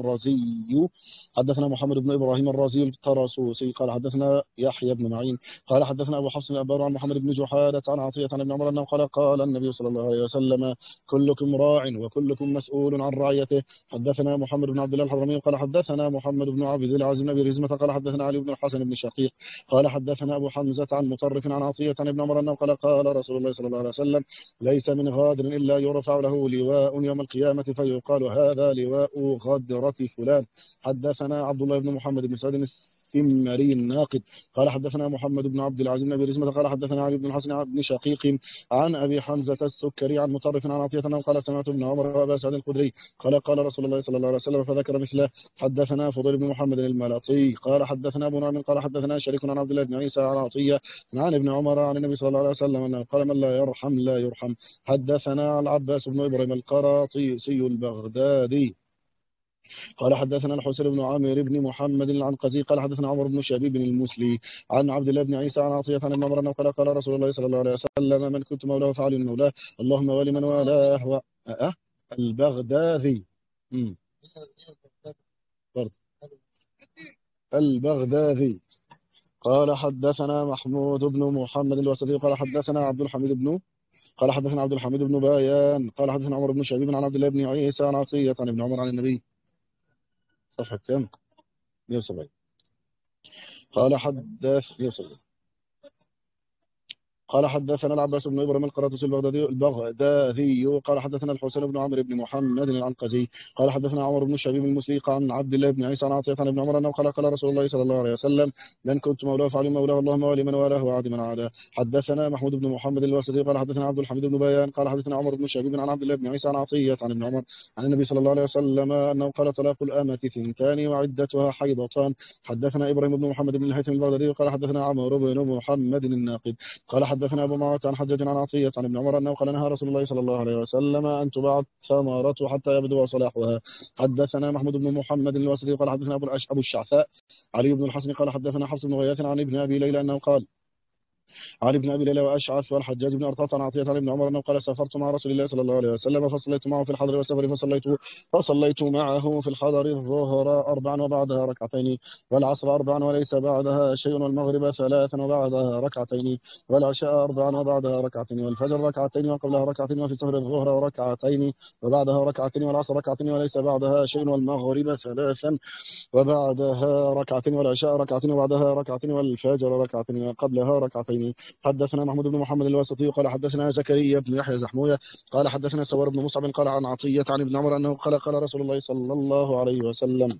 الرازي الطرسوسي قال حدثنا يحيى بن معين قال حدثنا أبو حفص الأبار عن محمد بن جحادة عن عطية عن ابن عمر أنه قال النبي صلى الله عليه وسلم: كلكم راع وكلكم مسؤول عن رعيته. حدثنا محمد بن عبد الله الحضرمي قال حدثنا محمد بن عبد العزيز بن أبي رزمة قال حدثنا علي بن الحسن بن شقيق قال حدثنا أبو حمزة عن مطرف عن عطية عن ابن عمر أنه قال رسول الله صلى الله عليه وسلم: ليس من غادر إلا يرفع له لواء يوم القيامة فيقال: هذا لواء غدرة فلان. حدثنا عبد الله بن محمد بن سعد السمري الناقد قال حدثنا محمد بن عبد العزيز بن أبي رزمة قال حدثنا علي بن الحسن بن شقيق عن أبي حمزة السكري عن مطرف عن عطية أنه قال: سمعت ابن عمر وأبا سعد الخدري قال رسول الله صلى الله عليه وسلم فذكر مثله. حدثنا فضيل بن محمد الملطي قال حدثنا أبو نعيم قال حدثنا شريك عن عبد الله بن عيسى عن عطية عن ابن عمر عن النبي صلى الله عليه وسلم أنه قال: من لا يرحم لا يرحم. حدثنا العباس بن إبراهيم القراطيسي البغدادي قال حدثنا الحسين بن عامر بن محمد العنقزي قال حدثنا عمر بن شبيب المسلي عن عبد الله بن عيسى عن عطية عن ابن عمر أنه قال رسول الله صلى الله عليه وسلم: من كنت مولاه فعلي مولاه اللهم ولي من والاه البغدادي برضه البغدادي قال حدثنا محمود بن محمد الوسطي قال حدثنا عبد الحميد بن بايان قال حدثنا عمر بن شبيب عن عبد الله بن عيسى عن عطية عن ابن عمر عن النبي. صفحة كم؟ 170. قال حدثنا العباس بن ابراهيم القراطيسي البغدادي قال حدثنا الحسين بن عمرو بن محمد العنقزي قال حدثنا عمر بن شبيب المسلي عن عبد الله بن عيسى عن عطية عن ابن عمر انه قال رسول الله صلى الله عليه وسلم: من كنت مولاه فعلي مولاه اللهم ولي من والاه وعاد من عاداه. حدثنا محمود بن محمد الواسطي قال حدثنا عبد الحميد بن بيان قال حدثنا عمر بن شبيب عن عبد الله بن عيسى عن عطية عن ابن عمر عن النبي صلى الله عليه وسلم انه قال: طلاق الامة 2 وعدتها حيضتان. حدثنا ابراهيم بن محمد بن الهيثم البغدادي قال حدثنا عمرو بن محمد الناقد قال حدثنا ابو معاويه عن حجاج عن عطيه عن ابن عمر انه قال: نهى رسول الله صلى الله عليه وسلم ان تباع الثمرة حتى يبدو صلاحها. حدثنا محمود بن محمد الواسطي قال حدثنا ابو الشعثاء علي بن الحسن قال حدثنا حفص بن غياث عن ابن ابي ليلى انه قال: عن ابن ابي ليلى واشعث والحجاج بن ارطاط عن عطيه عن ابن عمر انه قال: سافرت مع رسول الله صلى الله عليه وسلم فصليت معه في الحضر والسفر فصليت معه في الحضر الظهر 4 وبعدها ركعتين والعصر 4 وليس بعدها شيء والمغرب 3 وبعدها ركعتين والعشاء 4 وبعدها ركعتين والفجر ركعتين وقبلها ركعتين وفي السفر الظهر ركعتين وبعدها ركعتين والعصر ركعتين وليس بعدها شيء والمغرب 3 وبعدها ركعتين والعشاء ركعتين وبعدها ركعتين والفجر ركعتين وقبلها ركعتين. حدثنا محمود بن محمد الواسطي قال حدثنا زكريا بن يحيى زحموية قال حدثنا سوار بن مصعب قال عن عطية عن ابن عمر أنه قال رسول الله صلى الله عليه وسلم: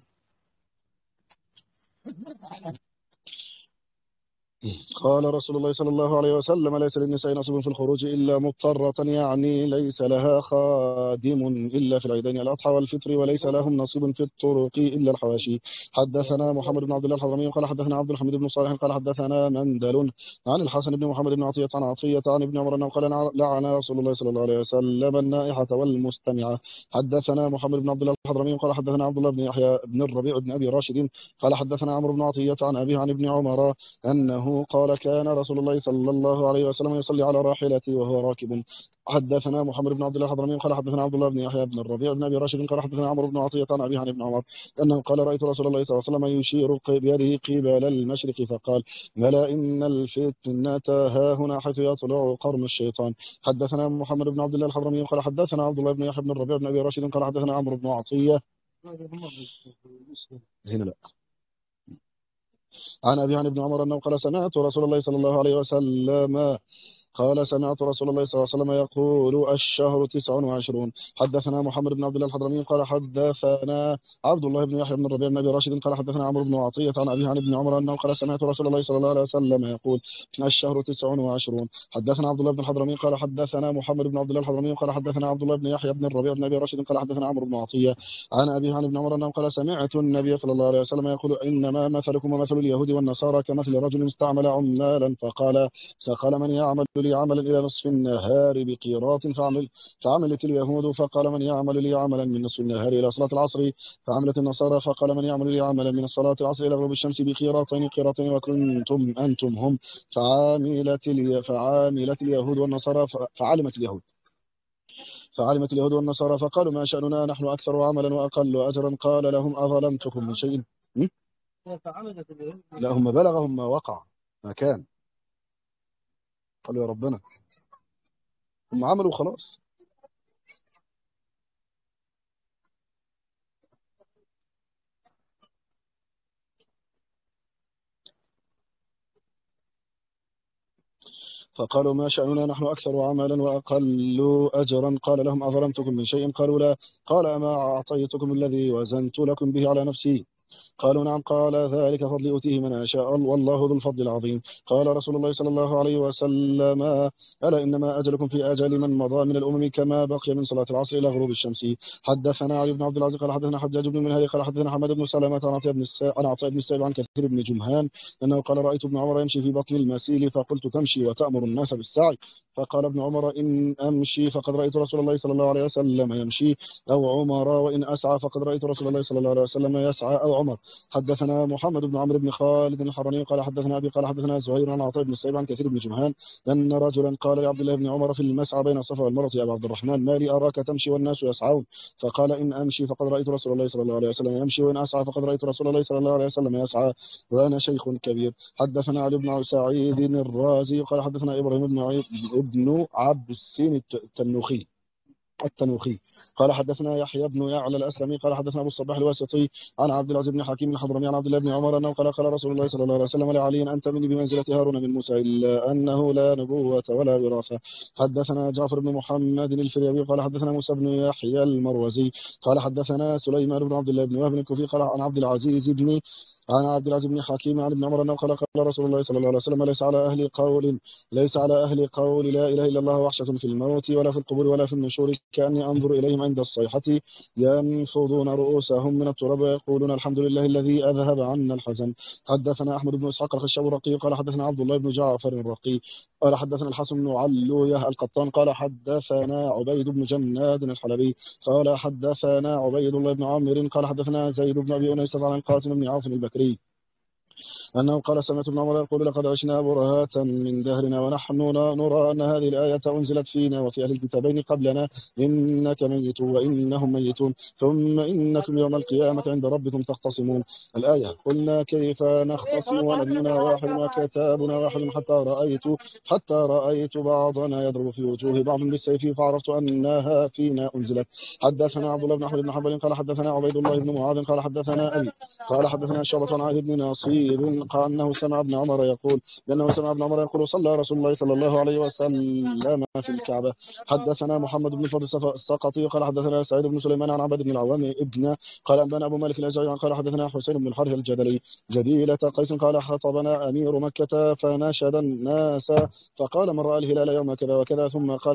قال رسول الله صلى الله عليه وسلم: ليس للنساء نصيب في الخروج إلا مضطرة، يعني ليس لها خادم إلا في العيدين الأضحى والفطر، وليس لهم نصيب في الطرق إلا الحواشي. حدثنا محمد بن عبد الله الحضرمي قال حدثنا عبد الحميد بن صالح قال حدثنا مندل عن الحسن بن محمد بن عطية عن ابن عمر أنه قال: لعن رسول الله صلى الله عليه وسلم النائحة والمستمعة. حدثنا محمد بن عبد الله الحضرمي قال حدثنا عبد الله بن يحيى بن الربيع بن أبي راشد قال حدثنا عمرو بن عطية عن أبيه عن ابن عمر أنه قال: كان رسول الله صلى الله عليه وسلم يصلي على راحلته وهو راكب. حدثنا محمد بن عبد الله الحضرمي قال حدثنا عبد الله بن يحيى بن الربيع بن ابي راشد قال حدثنا عمرو بن عطيه عن ابي عن ابن عمر انه قال: رايت رسول الله صلى الله عليه وسلم يشير بيده قبل المشرق فقال: بلى ان الفتنه ها هنا حيث يطلع قرن الشيطان. حدثنا محمد بن عبد الله الحضرمي قال حدثنا عبد الله بن يحيى بن الربيع بن ابي راشد قال حدثنا عمرو بن عطيه هنا لا عن ابي عن ابن عمر انه قال: سمعت رسول الله صلى الله عليه وسلم سمعت رسول الله صلى الله عليه وسلم يقول: الشهر 29. حدثنا محمد بن عبد الله الحضرمي قال حدثنا عبد الله بن يحيى بن الربيع بن ابي راشد قال حدثنا عمرو بن عطيه عن ابي عن ابن عمر انه قال: سمعت رسول الله صلى الله عليه وسلم يقول: الشهر 29. حدثنا عبد الله بن الحضرمي قال حدثنا محمد بن عبد الله الحضرمي قال حدثنا عبد الله بن يحيى بن الربيع بن ابي راشد قال حدثنا عمرو بن عطيه عن ابي عن ابن عمر انه قال: سمعت النبي صلى الله عليه وسلم يقول: انما مثلكم ومثل اليهود والنصارى كمثل رجل استعمل عمالا فقال: من يعمل لي عملا إلى نصف النهار بقيراط فعملت اليهود. فقال: من يعمل لي عملا من نصف النهار إلى صلاة العصر فعملت النصارى. فقال: من يعمل لي عملا من صلاة العصر إلى غروب الشمس بقيراطين وكنتم أنتم هم. فعاملت اليهود والنصارى فعلمت اليهود والنصارى فقالوا: ما شأننا نحن أكثر عملا وأقل أجرا. قال لهم: أظلمتكم من شيء؟ لا، هم بلغهم ما وقع ما كان. قالوا: يا ربنا، هم عملوا خلاص. فقالوا: ما شأننا نحن أكثر عملا وأقل أجرا. قال لهم: أظلمتكم من شيء؟ قالوا: لا. قال: أما أعطيتكم الذي وزنت لكم به على نفسي؟ قالوا: نعم. قال: ذلك فضل أوتيه من أشاء والله ذو الفضل العظيم. قال رسول الله صلى الله عليه وسلم: ألا إنما أجلكم في أجل من مضى من الأمم كما بقي من صلاة العصر إلى غروب الشمس. حدثنا علي بن عبد العزيز قال حدثنا حجاج بن منهل قال حدثنا حماد بن سلمة عن عطاء بن السائب عن كثير بن جمهان أنه قال: رأيت ابن عمر يمشي في بطن المسيل فقلت: تمشي وتأمر الناس بالسعي؟ فقال ابن عمر: إن أمشي فقد رأيت رسول الله صلى الله عليه وسلم يمشي أو عمر، وإن أسعى فقد رأيت رسول الله صلى الله عليه وسلم يسعى أو عمر. حدثنا محمد بن عمرو بن خالد الحراني قال حدثنا أبي قال حدثنا زهير عن عطاء بن السائب عن كثير بن جمهان أن رجلا قال لعبد الله بن عمر في المسعى بين الصفا والمروة: يا أبا عبد الرحمن، ما لي أراك تمشي والناس يسعون؟ فقال: إن أمشي فقد رأيت رسول الله صلى الله عليه وسلم يمشي، وإن أسعى فقد رأيت رسول الله صلى الله عليه وسلم يسعى، وأنا شيخ كبير. حدثنا علي بن سعيد الرازي قال حدثنا إبراهيم بن عبد السين التنوخي التنوخي قال حدثنا يحيى بن يعلى الأسلمي قال حدثنا أبو الصباح الواسطي عن عبد العزيز بن حكيم الحضرمي عن عبد الله بن عمر أنه قال رسول الله صلى الله عليه وسلم لعلي أنت مني بمنزلة هارون من موسى إلا أنه لا نبوة ولا وراثة. حدثنا جعفر بن محمد الفريابي قال حدثنا موسى بن يحيى المروزي قال حدثنا سليمان بن عبد الله بن وهب الكوفي قال عن عبد العزيز بن حكيم عن ابن عمر أنه قال رسول الله صلى الله عليه وسلم ليس على أهل قول لا إله إلا الله وحشة في الموت ولا في القبور ولا في النشور كأني أنظر إليهم عند الصيحة ينفضون رؤوسهم من التراب ويقولون الحمد لله الذي أذهب عنا الحزن. حدثنا أحمد بن إسحاق الخشاب الرقي قال حدثنا عبد الله بن جعفر الرقي قال حدثنا الحسن بن علوية القطان قال حدثنا عبيد بن جناد الحلبي قال حدثنا عبيد الله بن عامر قال حدثنا زيد بن أبي أنيس عن القاسم بن عاصم البكري أنه قال سمعت ابن عمر يقول لقد عشنا برهات من دهرنا ونحن نرى أن هذه الآية أنزلت فينا وفي أهل الكتابين قبلنا إنك ميت وإنهم ميتون ثم إنكم يوم القيامة عند ربكم تختصمون. الآية قلنا كيف نختصم ونبينا واحد وكتابنا واحد حتى رأيت بعضنا يضرب في وجوه بعض بالسيف فعرفت أنها فينا أنزلت. حدثنا عبد الله بن أحمد بن حنبل قال حدثنا عبيد الله بن معاذ قال حدثنا أبي قال حدثنا شعبة عن علي بن نصير قال أنه سمع ابن عمر يقول صلى رسول الله صلى الله عليه وسلم في الكعبة. حدثنا محمد بن فضل السقطي قال حدثنا سعيد بن سليمان عن عبد بن العوام قال أنبانا أبو مالك الأزعري قال حدثنا حسين بن الحارث الجدلي جديلة قيس قال خطبنا أمير مكة فناشد الناس فقال من رأى الهلال يوم كذا وكذا ثم قال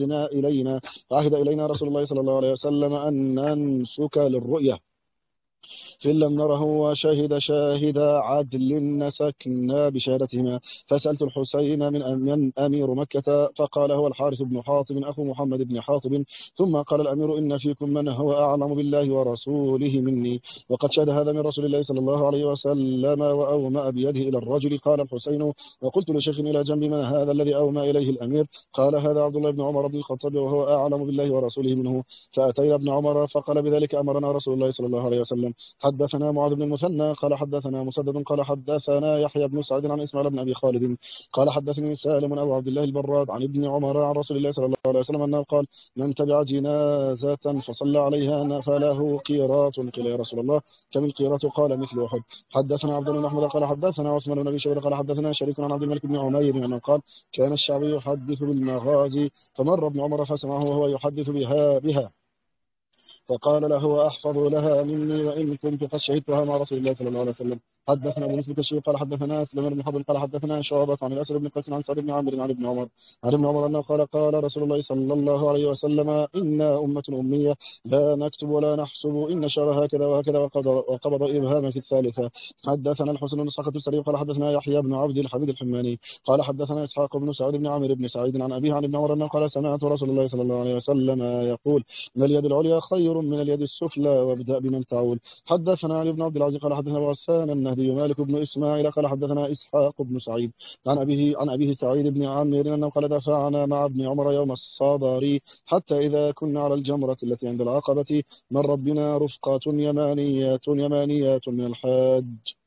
عهد إلينا رسول الله صلى الله عليه وسلم أن ننسك للرؤية فإن لم نره وشهد شاهد عدل نسكنا بشهادتهما. فسألت الحسين من أمير مكة فقال هو الحارث بن حاطب أخو محمد بن حاطب ثم قال الأمير إن فيكم من هو أعلم بالله ورسوله مني وقد شهد هذا من رسول الله صلى الله عليه وسلم وأومأ بيده إلى الرجل. قال الحسين وقلت لشيخ إلى جنب من هذا الذي أومأ إليه الأمير قال هذا عبد الله بن عمر بن الخطاب وهو أعلم بالله ورسوله منه. فأتينا ابن عمر فقال بذلك أمرنا رسول الله صلى الله عليه وسلم. حدثنا معاذ بن المثنى قال حدثنا مسدد قال حدثنا يحيى بن سعيد عن اسماعيل بن ابي خالد قال حدثني سالم ابو عبد الله البراد عن ابن عمر عن رسول الله صلى الله عليه وسلم انه قال من تبع جنازة فصلى عليها فله قيراط. قيل يا رسول الله كم القيراط؟ قال مثل احد. حدثنا عبد الله بن احمد قال حدثنا عثمان بن ابي شيبه قال حدثنا شريك عن عبد الملك بن عمير انه قال كان الشعبي يحدث بالمغازي فمر ابن عمر فسمعه وهو يحدث بها فقال له وأحفظ لها مني وإن كنت قد شهدتها مع رسول الله صلى الله عليه وسلم. حدثنا ابن مسلم الشيخ قال حدثنا سليمان بن حرب قال حدثنا شعبة عن الأسد بن قيس عن سعد بن عمرو عن ابن عمر أنه قال رسول الله صلى الله عليه وسلم إنا أمة أمية لا نكتب ولا نحسب إن شر هكذا وهكذا وقبض إبهام في الثالثة. حدثنا الحسن بن اسحاق السري قال حدثنا يحيى بن عبد الحميد الحماني قال حدثنا إسحاق بن سعيد بن عامر بن سعيد عن أبيه عن ابن عمر أنه قال سمعت رسول الله صلى الله عليه وسلم يقول من اليد العليا خير من اليد السفلى وابدأ بمن تعول. حدثنا علي بن عبد العزيز قال حدثنا غسان النهدي مالك بن إسماعيل قال حدثنا إسحاق بن سعيد عن أبيه سعيد بن عامر أنه قال دفعنا مع ابن عمر يوم الصادري حتى إذا كنا على الجمرة التي عند العقبة مر بنا رفقة يمانيات من الحاج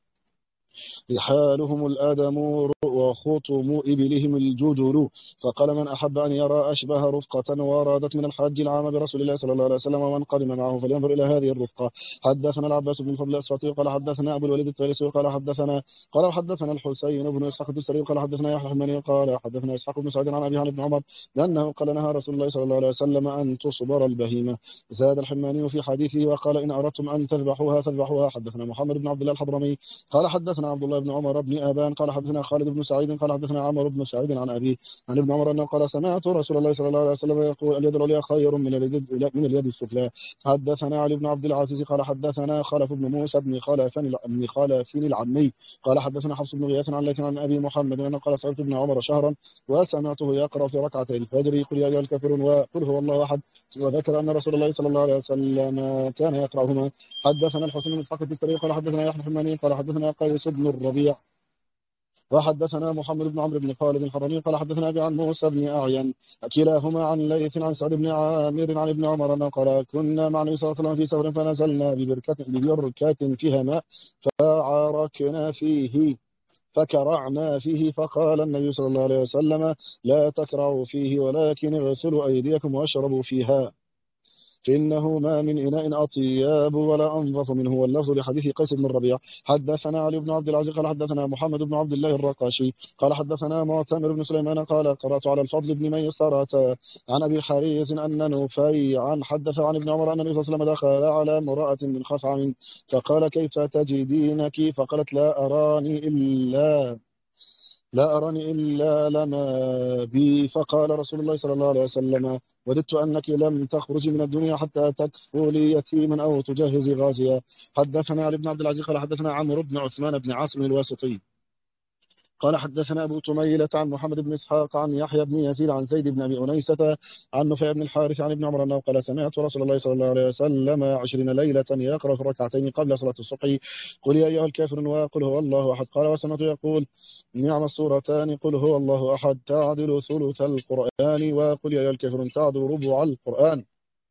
رحالهم الآدم وخطم إبلهم الجدل فقال من أحب أن يرى أشبه رفقة وارادت من الحج العام برسول الله صلى الله عليه وسلم ومن قدم معه فلينظر إلى هذه الرفقة. حدثنا العباس بن فضل الأسفطي قال حدثنا أبو الوليد الطيالسي قال حدثنا الحسين بن إسحاق الدستري قال حدثنا يحيى الحماني قال حدثنا إسحاق بن سعيد عن أبي عن ابن عمر لأنه قال نهى رسول الله صلى الله عليه وسلم أن تصبر البهيمة. زاد الحماني في حديثه وقال إن أردتم أن تذبحوها. حدثنا محمد بن عبد الله الحضرمي قال حدثنا عبد الله بن عمر بن أبان قال حدثنا خالد بن سعيد قال حدثنا عمرو بن سعيد عن أبيه عن ابن عمر أنه قال سمعت رسول الله صلى الله عليه وسلم يقول اليد العليا خير من اليد السفلى. حدثنا علي بن عبد العزيز قال حدثنا خلف بن موسى بن خلف العمي قال حدثنا حفص بن غياث عن ليث عن أبي محمد أنه قال سألت ابن عمر شهرا وسمعته يقرأ في ركعتي الفجر يقول يا أيها الكافرون وقل هو الله أحد وذكر أن رسول الله صلى الله عليه وسلم كان يقرأهما. حدثنا الحسن بن إسحاق الدستري قال حدثنا يحيى الحماني قال حدثنا قيس بن الربيع وحدثنا محمد بن عمرو بن خالد الحرمي قال حدثنا أبي عن موسى بن أعين كلاهما عن ليث عن سعد بن عامر عن ابن عمر أنه قال كنا مع النبي صلى الله عليه وسلم في سفر فنزلنا ببركة فيها ماء فعاركنا فيه فكرعنا فيه، فقال النبي صلى الله عليه وسلم: لا تكرعوا فيه، ولكن اغسلوا أيديكم واشربوا فيها، فإنه ما من إناء أطياب ولا أنظف منه. واللفظ لحديث قيس بن الربيع. حدثنا علي بن عبد العزيز قال حدثنا محمد بن عبد الله الرقاشي قال حدثنا معتمر بن سليمان قال قرأت على الفضل بن ميسرة عن أبي حريز أن نفيعا حدث عن ابن عمر أن النبي صلى الله عليه وسلم دخل على امرأة من خثعم فقال: كيف تجدينك؟ فقالت: لا أراني إلا لما بي. فقال رسول الله صلى الله عليه وسلم: وددت أنك لم تخرجي من الدنيا حتى تكفلي يتيما أو تجهزي غازيا. حدثنا علي بن عبد العزيز قال حدثنا عمرو بن عثمان بن عاصم الواسطي قال حدثنا أبو تميلة عن محمد بن إسحاق عن يحيى بن يزيد عن زيد بن أبي أنيسة عن نفيع بن الحارث عن ابن عمر أنه قال: سمعت رسول الله صلى الله عليه وسلم 20 ليلة يقرأ في الركعتين قبل صلاة الصبح: قل يا أيها الكافرون وقل هو الله أحد. قال: وسمعت يقول: نعم السورتان قل هو الله أحد تعدل ثلث القرآن، وقل يا أيها الكافرون تعدل ربع القرآن.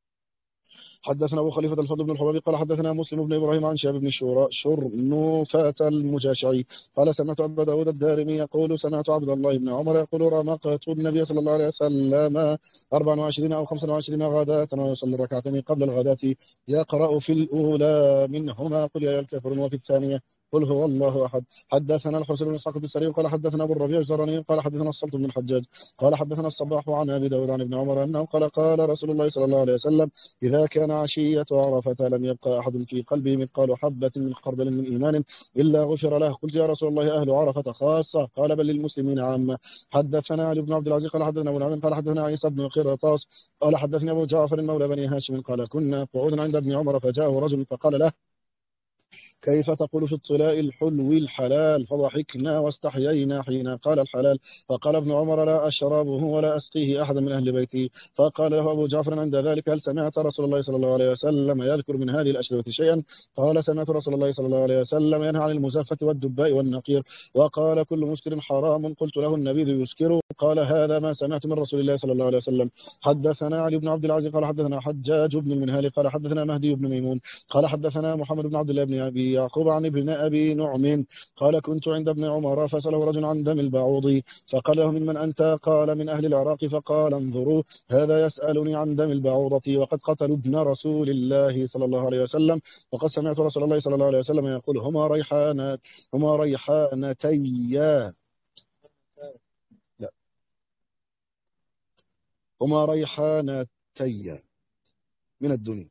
حدثنا أبو خليفة الفضل بن الحبابي قال حدثنا مسلم بن إبراهيم عن شهاب بن شرنوفة المجاشعي قال: سمعت أبا داود الدارمي يقول: سمعت عبد الله بن عمر يقول: رمقت النبي صلى الله عليه وسلم 24 أو 25 غداة ويصلي الركعتين قبل الغداة يقرأ في الأولى منهما قل يا أيها الكافرون، وفي الثانية قل هو الله أحد. حدثنا الحسين بن إسحاق السري قال حدثنا أبو الربيع الزراني قال حدثنا الصلت بن الحجاج قال حدثنا الصباح عن أبي داود عن ابن عمر أنه قال رسول الله صلى الله عليه وسلم: إذا كان عشية عرفة لم يبقى أحد في قلبه مثقال حبة من خردل من إيمان إلا غفر له. قلت: يا رسول الله أهل عرفة خاصة؟ قال: بل للمسلمين عامة. حدثنا علي بن عبد العزيز قال حدثنا أبو نعيم قال حدثنا عيسى بن قرطاس قال حدثني أبو جعفر مولى بني هاشم قال: كنا قعودا عند ابن عمر فجاءه رجل فقال له: كيف تقول في الطلاء الحلو الحلال؟ فضحكنا واستحيينا حين قال الحلال. فقال ابن عمر: لا أشربه ولا أسقيه أحدا من أهل بيتي. فقال له أبو جعفر عند ذلك: هل سمعت رسول الله صلى الله عليه وسلم يذكر من هذه الأشربة شيئا؟ قال: سمعت رسول الله صلى الله عليه وسلم ينهى عن المزفة والدباء والنقير، وقال: كل مسكر حرام. قلت له: النبيذ يسكر؟ قال: هذا ما سمعت من رسول الله صلى الله عليه وسلم. حدثنا علي بن عبد العزيز قال حدثنا حجاج بن المنهال قال حدثنا مهدي بن ميمون قال حدثنا محمد بن عبد الله بن أبي يعقوب عن ابن أبي نعم قال: كنت عند ابن عمر فسأله رجل عن دم البعوض فقال له: من أنت؟ قال: من أهل العراق. فقال: انظروا، هذا يسألني عن دم البعوضة وقد قتلوا ابن رسول الله صلى الله عليه وسلم، وقد سمعت رسول الله صلى الله عليه وسلم يقول: هما ريحانتي لا هما ريحانتي من الدنيا.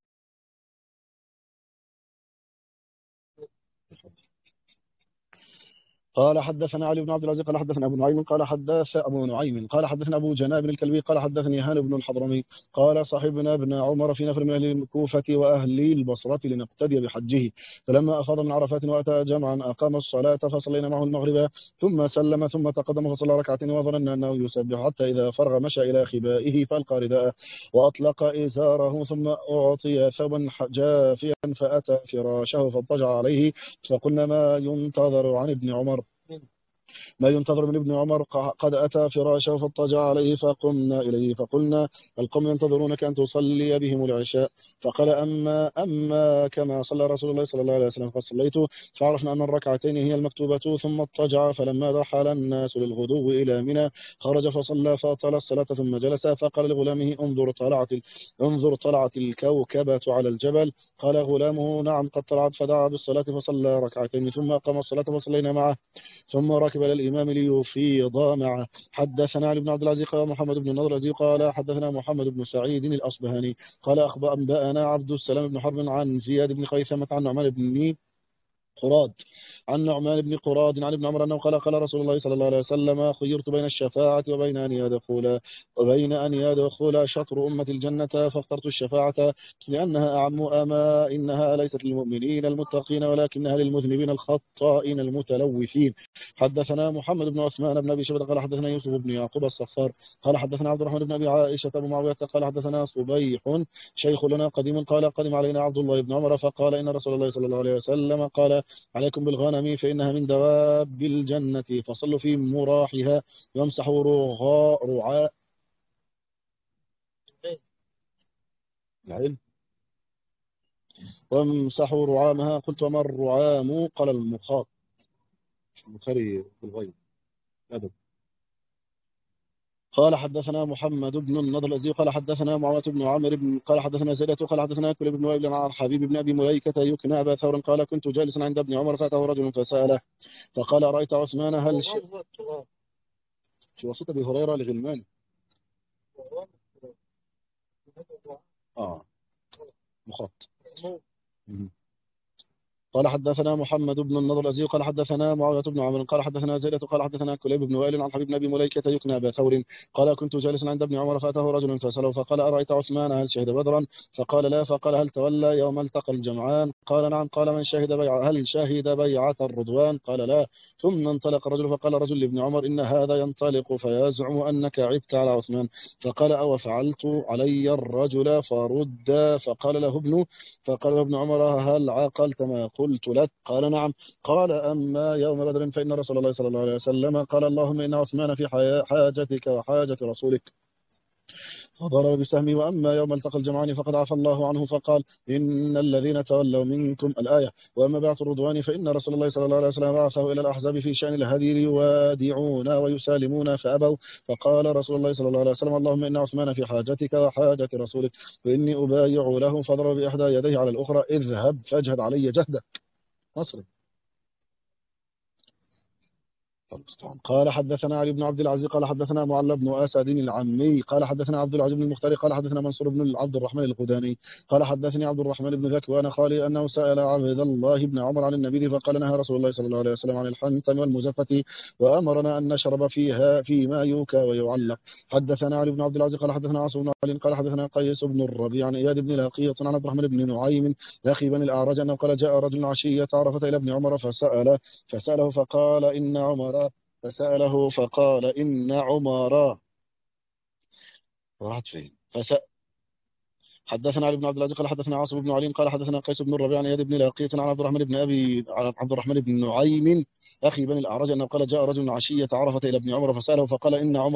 قال حدثنا علي بن عبد العزيز قال حدثنا ابو نعيم قال حدثنا ابو جناب الكلبي قال حدثني هانئ بن الحضرمي قال: صاحبنا ابن عمر في نفر من اهل الكوفه واهل البصره لنقتدي بحجه، فلما افاض من عرفات واتى جمعا اقام الصلاه فصلينا معه المغرب ثم سلم ثم تقدم فصلى ركعتين وظننا انه يسبح حتى اذا فرغ مشى الى خبائه فالقى رداءه واطلق ازاره ثم اعطي ثوبا جافيا فاتى فراشه فاضطجع عليه. فقلنا: ما ينتظر من ابن عمر؟ قد أتى فراشه فاضطجع عليه. فقمنا إليه فقلنا: القوم ينتظرونك أن تصلي بهم العشاء. فقال: أما كما صلى رسول الله صلى الله عليه وسلم قد صليت. فعرفنا أن الركعتين هي المكتوبة ثم اضطجع. فلما رحل الناس للغدو إلى منى خرج فصلى فأطال الصلاة ثم جلس فقال لغلامه: انظر طلعت الكوكبة على الجبل. قال غلامه: نعم قد طلعت. فدعا بالصلاة فصلى ركعتين ثم أقام الصلاة فصلينا معه ثم ركب إلى الإمام ليفيض معه. حدثنا علي بن عبد العزيز قال محمد بن النضر الذي قال حدثنا محمد بن سعيد الأصبهاني قال أنبأنا عبد السلام بن حرب عن زياد بن خيثمة عن نعمان بن قراد عن ابن عمر أنه قال رسول الله صلى الله عليه وسلم: خيرت بين الشفاعة وبين أن يدخل شطر أمة الجنة فاخترت الشفاعة لأنها أعم. أما إنها ليست للمؤمنين المتقين ولكنها للمذنبين الخطائين المتلوثين. حدثنا محمد بن عثمان بن أبي شيبة قال حدثنا يوسف بن يعقوب الصخار قال حدثنا عبد الرحمن بن أبي عائشة أبو معاوية قال حدثنا صبيح شيخ لنا قديم قال: قدم علينا عبد الله بن عمر فقال: إن رسول الله صلى الله عليه وسلم قال: عليكم بالغنم فإنها من دواب الجنة فصلوا في مراحها وامسحوا رعاء العلم وامسحوا رعامها. قلت: وما الرعام؟ قال: المخاط. البخاري في الغيب أدب. قال حدثنا محمد بن النضر الأزدي قال حدثنا معاوية بن عامر قال حدثنا زيدة قال حدثنا كليب بن وائل عن حبيب بن أبي مليكة يكنى أبا ثور قال كنت جالسا عند ابن عمر فأتاه رجل فسأله فقال رأيت عثمان هل في وسط أبي هريرة لغلمان مخط. قال حدثنا محمد بن النضر الأزدي قال حدثنا معاوية بن عمرو قال حدثنا زيدة قال حدثنا كليب بن وائل عن حبيب بن أبي مليكة يكنى أبا ثور قال كنت جالسا عند ابن عمر فأتاه رجل فسأله فقال أرأيت عثمان هل شهد بدرا فقال لا فقال هل تولى يوم التقى الجمعان قال نعم قال من شهد هل شهد بيعة الرضوان قال لا ثم انطلق الرجل فقال رجل لابن عمر إن هذا ينطلق فيزعم أنك عبت على عثمان فقال أو فعلت علي الرجل فرد فقال له ابن عمر هل عقلت ما قلت لك قال نعم قال أما يوم بدر فإن رسول الله صلى الله عليه وسلم قال اللهم إن عثمان في حاجتك وحاجة رسولك فضرب بسهمه وأما يوم التقى الجمعان فقد عفى الله عنه فقال إن الذين تولوا منكم الآية وأما بعث الرضوان فإن رسول الله صلى الله عليه وسلم بعثه إلى الأحزاب في شأن الهدي يوادعون ويسالمون فأبوا فقال رسول الله صلى الله عليه وسلم اللهم إن عثمان في حاجتك وحاجة رسولك وإني أبايع له فضرب بإحدى يديه على الأخرى اذهب فاجهد علي جهدك مصر. قال حدثنا علي بن عبد العزيز قال حدثنا معل بن اسد العمي قال حدثنا عبد العزيز بن المختار قال حدثنا منصور بن عبد الرحمن القداني قال حدثني عبد الرحمن بن ذكوان خالي انه سال عبد الله بن عمر عن النبي فقال نهى رسول الله صلى الله عليه وسلم عن الحنتم والمزفة وامرنا ان نشرب فيها فيما يوكى ويعلق. حدثنا علي بن عبد العزيز قال حدثنا عاصم بن علي قال حدثنا قيس بن الربيع عن اياد بن لقيط عن عبد الرحمن بن نعيم اخي بن الاعرج انه قال جاء رجل عشيه عرفه الى ابن عمر فساله فقال إن عمر راحت فين حدثنا علي بن عبد العزيز قال حدثنا عاصم بن علي قال حدثنا قيس بن الربيع عن يد بن لقيط عن عبد الرحمن بن نعيم اخي بن الاعرج انه قال جاء رجل عشيه عرفه الى ابن عمر فساله فقال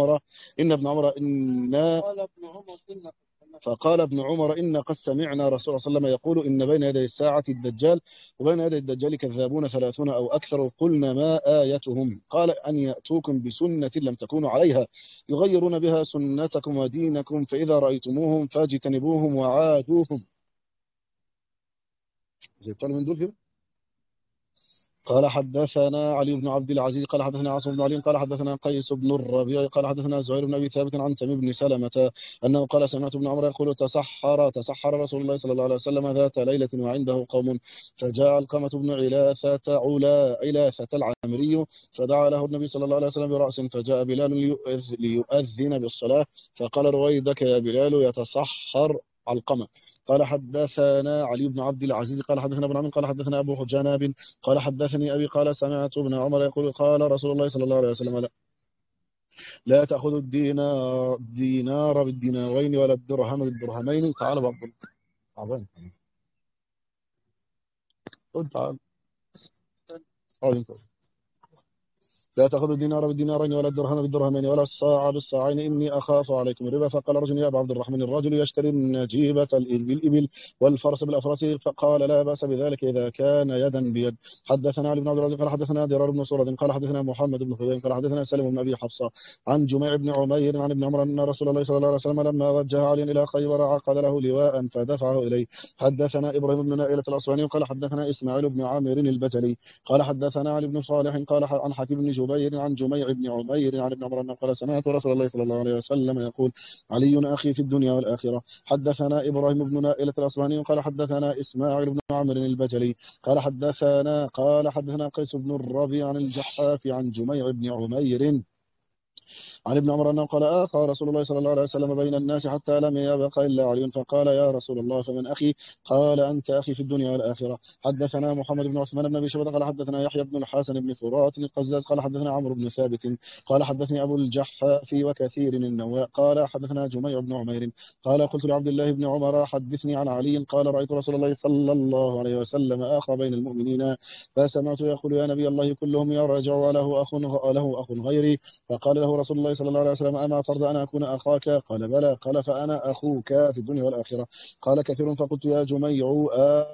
فقال ابن عمر إن قد سمعنا رسول الله صلى الله عليه وسلم يقول إن بين يدي الساعة الدجال وبين يدي الدجال كذابون 30 أو أكثر قلنا ما آيتهم قال أن يأتوكم بسنة لم تكونوا عليها يغيرون بها سنتكم ودينكم فإذا رأيتموهم فاجتنبوهم وعادوهم زي طالب من دول كده. قال حدثنا علي بن عبد العزيز قال حدثنا عاصم بن علي قال حدثنا قيس بن الربيع قال حدثنا زهير بن ابي ثابت عن تميم بن سلمة انه قال سمعت ابن عمر يقول تسحر رسول الله صلى الله عليه وسلم ذات ليلة وعنده قوم فجاء علقمة بن علاسة العامري فدعا له النبي صلى الله عليه وسلم برأس فجاء بلال ليؤذن بالصلاة فقال رويدك يا بلال يتسحر علقمة. قال حدثنا علي بن عبد العزيز قال حدثنا ابن عمرو قال حدثنا ابو جناب قال حدثني ابي قال سمعت ابن عمر يقول قال رسول الله صلى الله عليه وسلم لا تاخذوا الدينار بالدينارين ولا الدرهم بالدرهمين. تعال بعض تعبان تعال لا تأخذوا الدينار بالدينارين ولا الدرهم بالدرهمين ولا الصاع بالصاعين إني أخاف عليكم الربا. فقال رجل يا أبا عبد الرحمن الرجل يشتري النجيبة بالإبل والفرس بالأفرس فقال لا بأس بذلك إذا كان يدا بيد. حدثنا علي بن عبد العزيز قال حدثنا درار بن سورد قال حدثنا محمد بن خزيم قال حدثنا سلم بن أبي حفصة عن جميع بن عمير عن ابن عمر أن رسول الله صلى الله عليه وسلم لما وجه علي إلى خيبر عقد له لواء فدفعه إليه. حدثنا إبراهيم بن نائلة الأصبهاني قال حدثنا إسماعيل بن عامر البجلي قال حدثنا علي بن صالح قال عن حكيم بن جبير عن جميع بن عمير عن ابن عمر أنه قال سمعت رسول الله صلى الله عليه وسلم يقول علي أخي في الدنيا والآخرة. حدثنا إبراهيم بن نائلة الأصبهاني قال حدثنا إسماعيل بن عمرو البجلي قال حدثنا قيس بن الربيع عن الجحاف عن جميع بن عمير عن ابن عمر أنه قال آخى رسول الله صلى الله عليه وسلم بين الناس حتى لم يبق إلا علي فقال يا رسول الله فمن أخي قال أنت أخي في الدنيا والآخرة. حدثنا محمد بن عثمان بن أبي شيبة قال حدثنا يحيى بن الحسن بن فرات القزاز قال حدثنا عمرو بن ثابت قال حدثني أبو الجحفاء وكثير النواء قال حدثنا جميع بن عمير قال قلت لعبد الله بن عمر حدثني عن علي قال رأيت رسول الله صلى الله عليه وسلم آخى بين المؤمنين فسمعت يقول يا نبي الله كلهم يرجع وله أخ غيري فقال له له رسول الله صلى الله عليه وسلم: أما ترضى أن أكون أخاك؟ قال: بلى. قال: فأنا أخوك في الدنيا والآخرة. قال كثير: فقلت: يا جميع،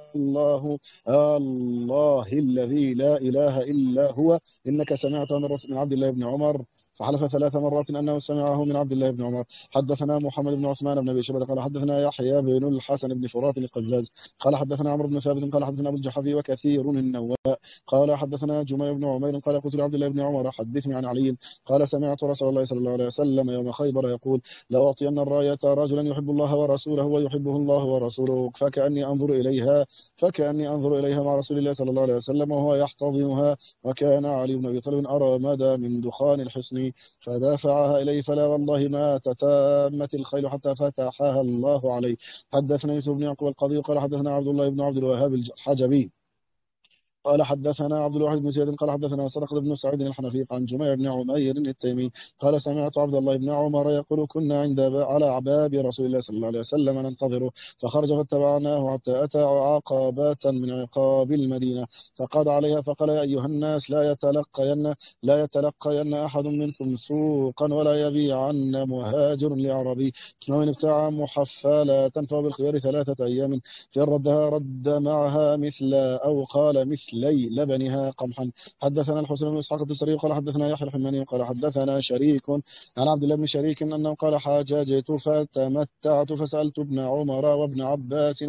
الله الذي لا إله إلا هو إنك سمعت من عبد الله بن عمر. فحلف 3 مرات أنه سمعه من عبد الله بن عمر. حدثنا محمد بن عثمان بن أبي شيبة قال حدثنا يحيى بن الحسن بن فرات القزاز قال حدثنا عمرو بن ثابت قال حدثنا أبو الجحفي وكثير النواء قال حدثنا جميع بن عمير قال قلت لعبد الله بن عمر: حدثني عن علي. قال: سمعت رسول الله صلى الله عليه وسلم يوم خيبر يقول: لأعطين الراية رجلا يحب الله ورسوله ويحبه الله ورسوله. فكأني أنظر إليها مع رسول الله صلى الله عليه وسلم وهو يحتضنها. وكان علي بن أبي طالب أرى مدى من دخان الحصن فدافعها إليه، فلا والله ما تتامت الخيل حتى فتحها الله عليه. حدثنا يوسف بن يعقوب القاضي قال حدثنا عبد الله بن عبد الوهاب الحجبي قال حدثنا عبد الواحد بن زياد قال حدثنا صدقة بن سعيد الحنفي عن جميع بن عمير التيمي قال: سمعت عبد الله بن عمر يقول: كنا على باب رسول الله صلى الله عليه وسلم ننتظره، فخرج فاتبعناه حتى أتى عقبة من عقاب المدينة، فقعد عليها فقال: يا أيها الناس، لا يتلقين أحد منكم سوقا ولا يبيعن مهاجر لعربي، ومن ابتاع محفلة فهو بالخيار 3 أيام، فإن ردها رد معها مثل أو قال مثلي لبنها قمحا. حدثنا الحسن بن إسحاق الدستري قال حدثنا يحيى الحماني قال حدثنا شريك عن عبد الله بن شريك أنه قال: حاججت فتمتعت فسألت ابن عمر وابن عباس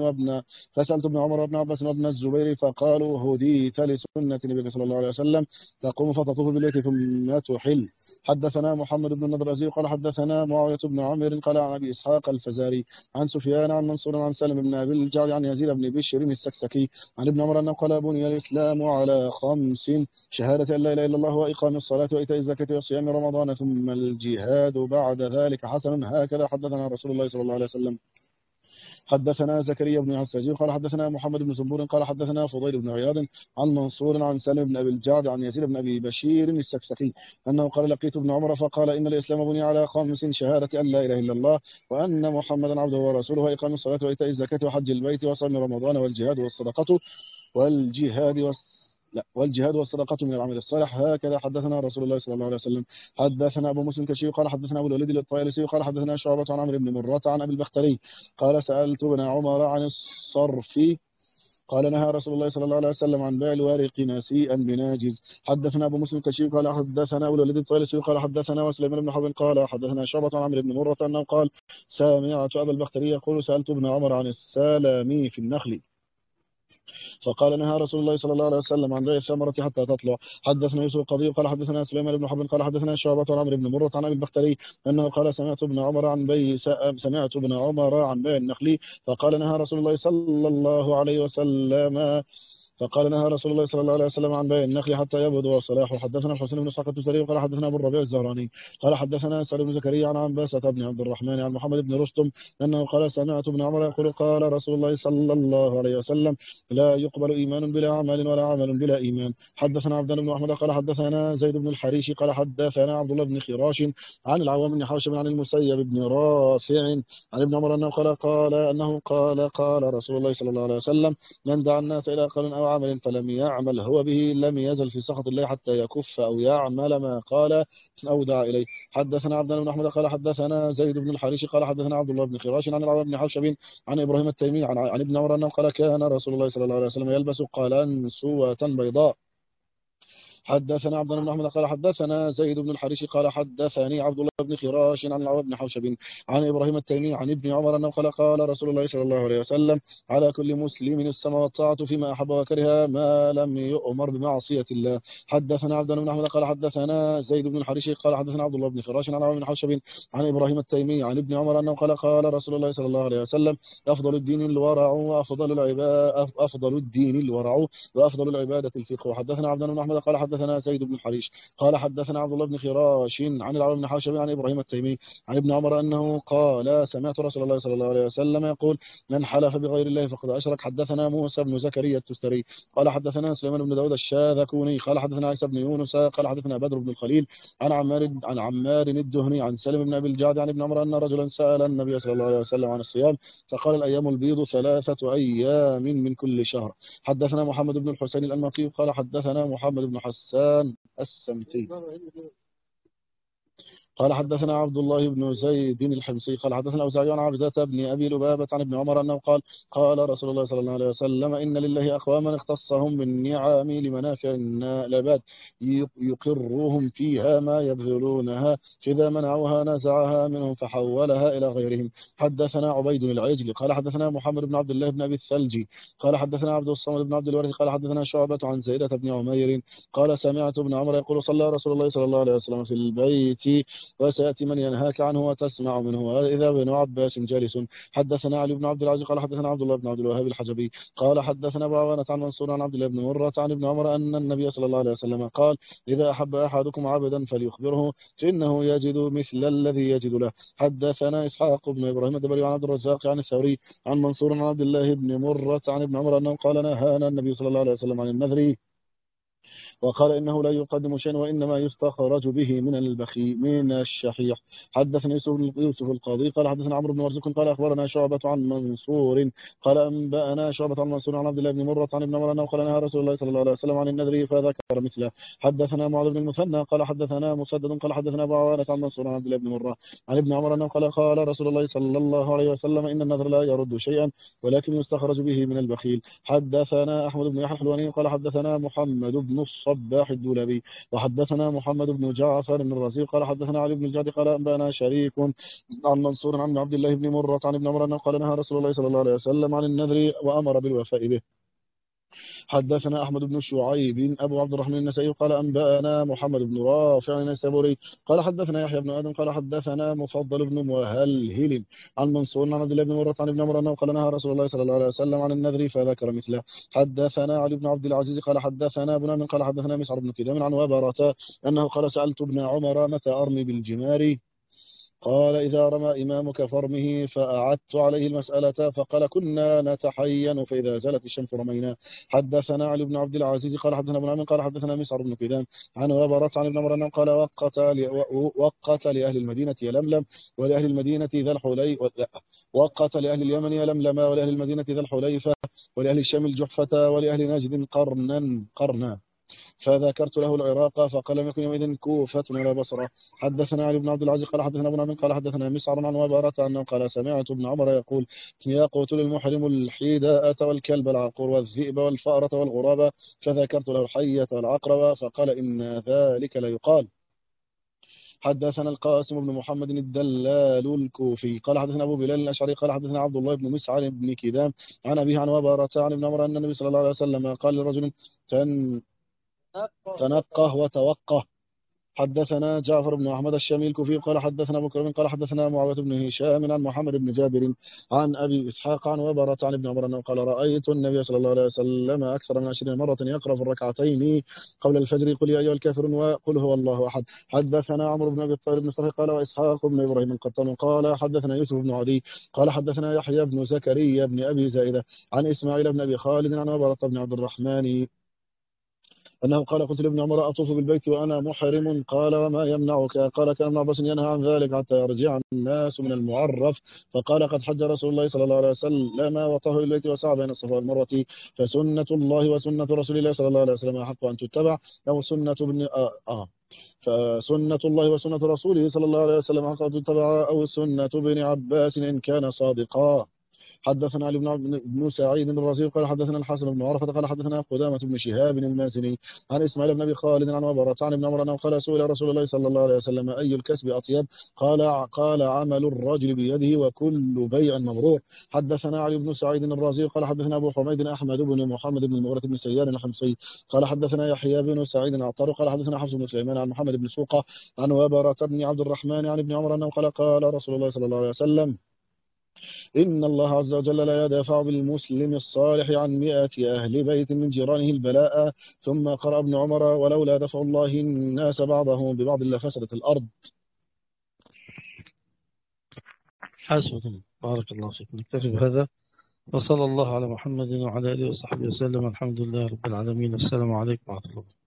وابن الزبير فقالوا: هديت لسنة النبي صلى الله عليه وسلم، تقوم فتطوف بالبيت ثم تحل. حدثنا محمد بن النضر الأزدي قال حدثنا معاوية بن عمرو قال عن أبي إسحاق الفزاري عن سفيان عن منصور عن سالم بن أبي الجعد عن يزيد بن بشر السكسكي عن ابن عمر أنه قال: بني الإسلام على 5: شهادة أن لا إله إلا الله وإقام الصلاة وإيتاء الزكاة وصيام رمضان ثم الجهاد بعد ذلك حسن. هكذا حدثنا رسول الله صلى الله عليه وسلم. حدثنا زكريا بن عساجي قال حدثنا محمد بن زنبور قال حدثنا فضيل بن عياض عن منصور عن سالم بن أبي الجعد عن يزيد بن أبي بشير السكسكي أنه قال: لقيت ابن عمر فقال: إن الإسلام بني على 5: شهادة أن لا إله إلا الله وأن محمدا عبده ورسوله وإقام الصلاة وإيتاء الزكاة وحج البيت وصوم رمضان والجهاد والصدقة من العمل الصالح. هكذا حدثنا رسول الله صلى الله عليه وسلم. حدثنا أبو مسلم كشي قال حدثنا أبو الوليد الطيالسي قال حدثنا شعبة عن عمرو بن مرة عن أبي البختري قال: سألت ابن عمر عن الصرف قال: نهى رسول الله صلى الله عليه وسلم عن بيع الوارق نسيئا بناجز. حدثنا أبو مسلم كشي قال حدثنا أبو الوليد الطيالسي قال حدثنا وسليمان بن حرب قال حدثنا شعبة عن عمرو بن مرة أنه قال: سمعت أبا البختري يقول: سألت ابن عمر عن السلم في النخل فقال: نهى رسول الله صلى الله عليه وسلم عن بيع الثمرة حتى تطلع. حدثنا يوسف القاضي قال حدثنا سليمان بن حرب قال حدثنا شعبة عن عمرو بن مرة عن أبي البختري أنه قال: سمعت ابن عمر عن بيع النخل فقال: نهى رسول الله صلى الله عليه وسلم عن بيع النخل حتى يبدو صلاحه. حدثنا الحسين بن اسحاق التستري قال حدثنا ابو الربيع الزهراني قال حدثنا سعد بن زكريا عن عنبسة بن عبد الرحمن عن محمد بن رستم انه قال: سمعت ابن عمر يقول: قال رسول الله صلى الله عليه وسلم: لا يقبل ايمان بلا عمل ولا عمل بلا ايمان. حدثنا عبد الله بن احمد قال حدثنا زيد بن الحريش قال حدثنا عبد الله بن خراش عن العوام بن حوشب عن المسيب بن رافع عن ابن عمر انه قال رسول الله صلى الله عليه وسلم: من دعا الناس الى قول او عمل فلم يعمل هو به لم يزل في سخط الله حتى يكف أو يعمل ما قال أو دعا إليه. حدثنا عبد الله بن أحمد قال حدثنا زيد بن الحريش قال حدثنا عبد الله بن خراش عن العوام بن حوشب عن إبراهيم التيمي عن ابن عمر أنه قال: كان رسول الله صلى الله عليه وسلم يلبس قلنسوة بيضاء. حدثنا عبد الله بن احمد قال حدثنا زيد بن الحريش قال حدثني عبد الله بن خراش عن العوام بن حوشب عن ابراهيم التيمي عن ابن عمر انه قال رسول الله صلى الله عليه وسلم: على كل مسلم السمع والطاعه فيما احب وكره ما لم يؤمر بمعصيه الله. حدثنا عبد الله بن احمد قال حدثنا زيد بن الحريش قال حدثنا عبد الله بن خراش عن العوام بن حوشب عن ابراهيم التيمي عن ابن عمر انه قال رسول الله صلى الله عليه وسلم: افضل الدين الورع وافضل العباده الفقه. وحدثنا عبد الله بن احمد قال حدثنا زيد بن الحريش قال حدثنا عبد الله بن خراش عن العوام بن حوشب عن ابراهيم التيمي عن ابن عمر انه قال: سمعت رسول الله صلى الله عليه وسلم يقول: من حلف بغير الله فقد اشرك. حدثنا موسى بن زكريا التستري قال حدثنا سليمان بن داود الشاذكوني قال حدثنا عيسى بن يونس قال حدثنا بدر بن الخليل عن عمار الدهني عن سالم بن ابي الجعد عن ابن عمر ان رجلا سال النبي صلى الله عليه وسلم عن الصيام فقال: الايام البيض 3 أيام من كل شهر. حدثنا محمد بن الحسين الأنماطي قال حدثنا محمد بن حسان السمتي قال حدثنا عبد الله بن زيد الحمصي قال حدثنا الأوزاعي عن عبدة بن أبي لبابة عن ابن عمر أنه قال قال رسول الله صلى الله عليه وسلم إن لله أقواما اختصهم بالنعم لمنافع العباد يقرهم فيها ما يبذلونها فإذا منعوها نزعها منهم فحولها إلى غيرهم. حدثنا عبيد العجل قال حدثنا محمد بن عبد الله بن أبي الثلجي قال حدثنا عبد الصمد بن عبد الوارث قال حدثنا شعبة عن زيدة بن عمير قال سمعت ابن عمر يقول صلى رسول الله صلى الله عليه وسلم في البيت وسيأتي من ينهاك عنه وتسمع منه وإذا ابن عباس جالس. حدثنا علي بن عبد العزيز قال حدثنا عبد الله بن عبد الوهاب الحجبي قال حدثنا أبو عوانة عن منصور عن عبد الله بن مرة عن ابن عمر أن النبي صلى الله عليه وسلم قال إذا أحب أحدكم عبدا فليخبره فإنه يجد مثل الذي يجد له. حدثنا إسحاق بن إبراهيم الدبري عن عبد الرزاق عن الثوري عن منصور عن عبد الله بن مرة عن ابن عمر أنه قال نهانا النبي صلى الله عليه وسلم عن النذر وقال إنه لا يقدم شيئا وإنما يستخرج به من البخي من الشحيح. حدثنا يوسف القاضي قال حدثنا عمرو بن مرزوق قال أخبرنا شعبة عن منصور قال أنبأنا شعبة عن منصور عن عبد الله بن مرة عن ابن عمر أنه قال نهى رسول الله صلى الله عليه وسلم عن النذر فذكر مثله. حدثنا معاذ بن المثنى قال حدثنا مسدد قال حدثنا أبو عوانة عن منصور عن عبد الله بن مرة عن ابن عمر أنه قال رسول الله صلى الله عليه وسلم إن النذر لا يرد شيئا ولكن يستخرج به من البخيل. حدثنا أحمد بن يحيى الحلواني قال حدثنا محمد بن الصباح الدولبي وحدثنا محمد بن جعفر بن الرزيق قال حدثنا علي بن الجعد قال أنبأنا شريك عن منصور عن عبد الله بن مرة عن ابن عمر أنه قال نهى رسول الله صلى الله عليه وسلم عن النذر وأمر بالوفاء به. حدثنا أحمد بن شعيب أبو عبد الرحمن النسائي قال أنبأنا محمد بن رافع النسابوري قال حدثنا يحيى بن آدم قال حدثنا مفضل بن مهلهل عن منصور عن عبد الله بن مرة عن ابن عمر أنه قال نهى رسول الله صلى الله عليه وسلم عن النذر فذكر مثله. حدثنا علي بن عبد العزيز قال حدثنا ابن عمرو قال حدثنا مسعر بن كدام عن وبرة أنه قال سألت ابن عمر متى أرمي بالجمار قال إذا رمى إمامك فرمه فأعدت عليه المسألة فقال كنا نتحين فإذا زالت الشمس رمينا. حدثنا علي بن عبد العزيز قال حدثنا ابن عمرو قال حدثنا مسعر بن كدام عن وبرة عن ابن عمر قال وقت لأهل المدينة يلملم ولأهل المدينة ذا الحليفة وقت لأهل اليمن يلملم ولأهل المدينة ذا الحليفة ولأهل الشام الجحفة ولأهل نجد قرنا فذكرت له العراق فقال لم يكن يومئذ كوفة ولا بصرة. حدثنا علي بن عبد العزيز قال حدثنا ابن عمرو قال حدثنا مسعر عن وبارة أنه قال سمعت ابن عمر يقول يقتل المحرم الحيداء والكلب العقور والذئب والفأرة والغراب فذكرت له الحية والعقرب فقال إن ذلك لا يقال. حدثنا القاسم بن محمد الدلال الكوفي قال حدثنا أبو بلال الأشعري قال حدثنا عبد الله بن مسعر بن كدام عن أبيه عن وبارة عن ابن عمر أن النبي صلى الله عليه وسلم قال لرجل تنقه وتوقه. حدثنا جعفر بن أحمد الشامي الكوفي قال حدثنا أبو كريم قال حدثنا معاوية بن هشام عن محمد بن جابر عن أبي إسحاق عن وبرة عن ابن عمر أنه قال رأيت النبي صلى الله عليه وسلم أكثر من 20 مرة يقرأ في الركعتين قبل الفجر قل يا أيها الكافرون وقل هو الله أحد. حدثنا عمرو بن أبي الطالب بن صالح قال وإسحاق بن إبراهيم القطان قال حدثنا يوسف بن عدي قال حدثنا يحيى بن زكريا بن أبي زائدة عن إسماعيل بن أبي خالد عن وبرة بن عبد الرحمن أنه قال قلت لابن عمر أطوف بالبيت وأنا محرم قال وما يمنعك قال كان ابن عباس ينهى عن ذلك حتى يرجع الناس من المعرف فقال قد حج رسول الله صلى الله عليه وسلم وطاف بالبيت وسعى بين الصفا والمروة فسنة الله وسنة رسول الله صلى الله عليه وسلم أحق أن تتبع أو سنة ابن فسنة الله وسنة رسوله صلى الله عليه وسلم أحق أن تتبع أو سنة ابن عباس إن كان صادقا. حدثنا علي بن سعيد الرازي قال حدثنا الحسن بن عرفة قال حدثنا قدامة بن شهاب المازني عن إسماعيل بن أبي خالد عن وبرة عن ابن عمر قال سئل رسول الله صلى الله عليه وسلم أي الكسب أطيب قال عمل الرجل بيده وكل بيع مبرور. حدثنا علي بن سعيد الرازي قال حدثنا أبو حميد أحمد بن محمد بن المغيرة بن سيار الحمصي قال حدثنا يحيى بن سعيد العطار قال حدثنا حفص بن سليمان عن محمد بن سوقة عن وبرة بن عبد الرحمن عن ابن عمر أنه قال رسول الله صلى الله عليه وسلم إن الله عز وجل لا يدافع بالمسلم الصالح عن 100 أهل بيت من جيرانه البلاء. ثم قرأ ابن عمر ولولا دفع الله الناس بعضهم ببعض لفسدت الأرض. حسنا بارك الله فيك. نكتفي بهذا وصلى الله على محمد وعلى آله وصحبه وسلم. الحمد لله رب العالمين. السلام عليكم ورحمة الله.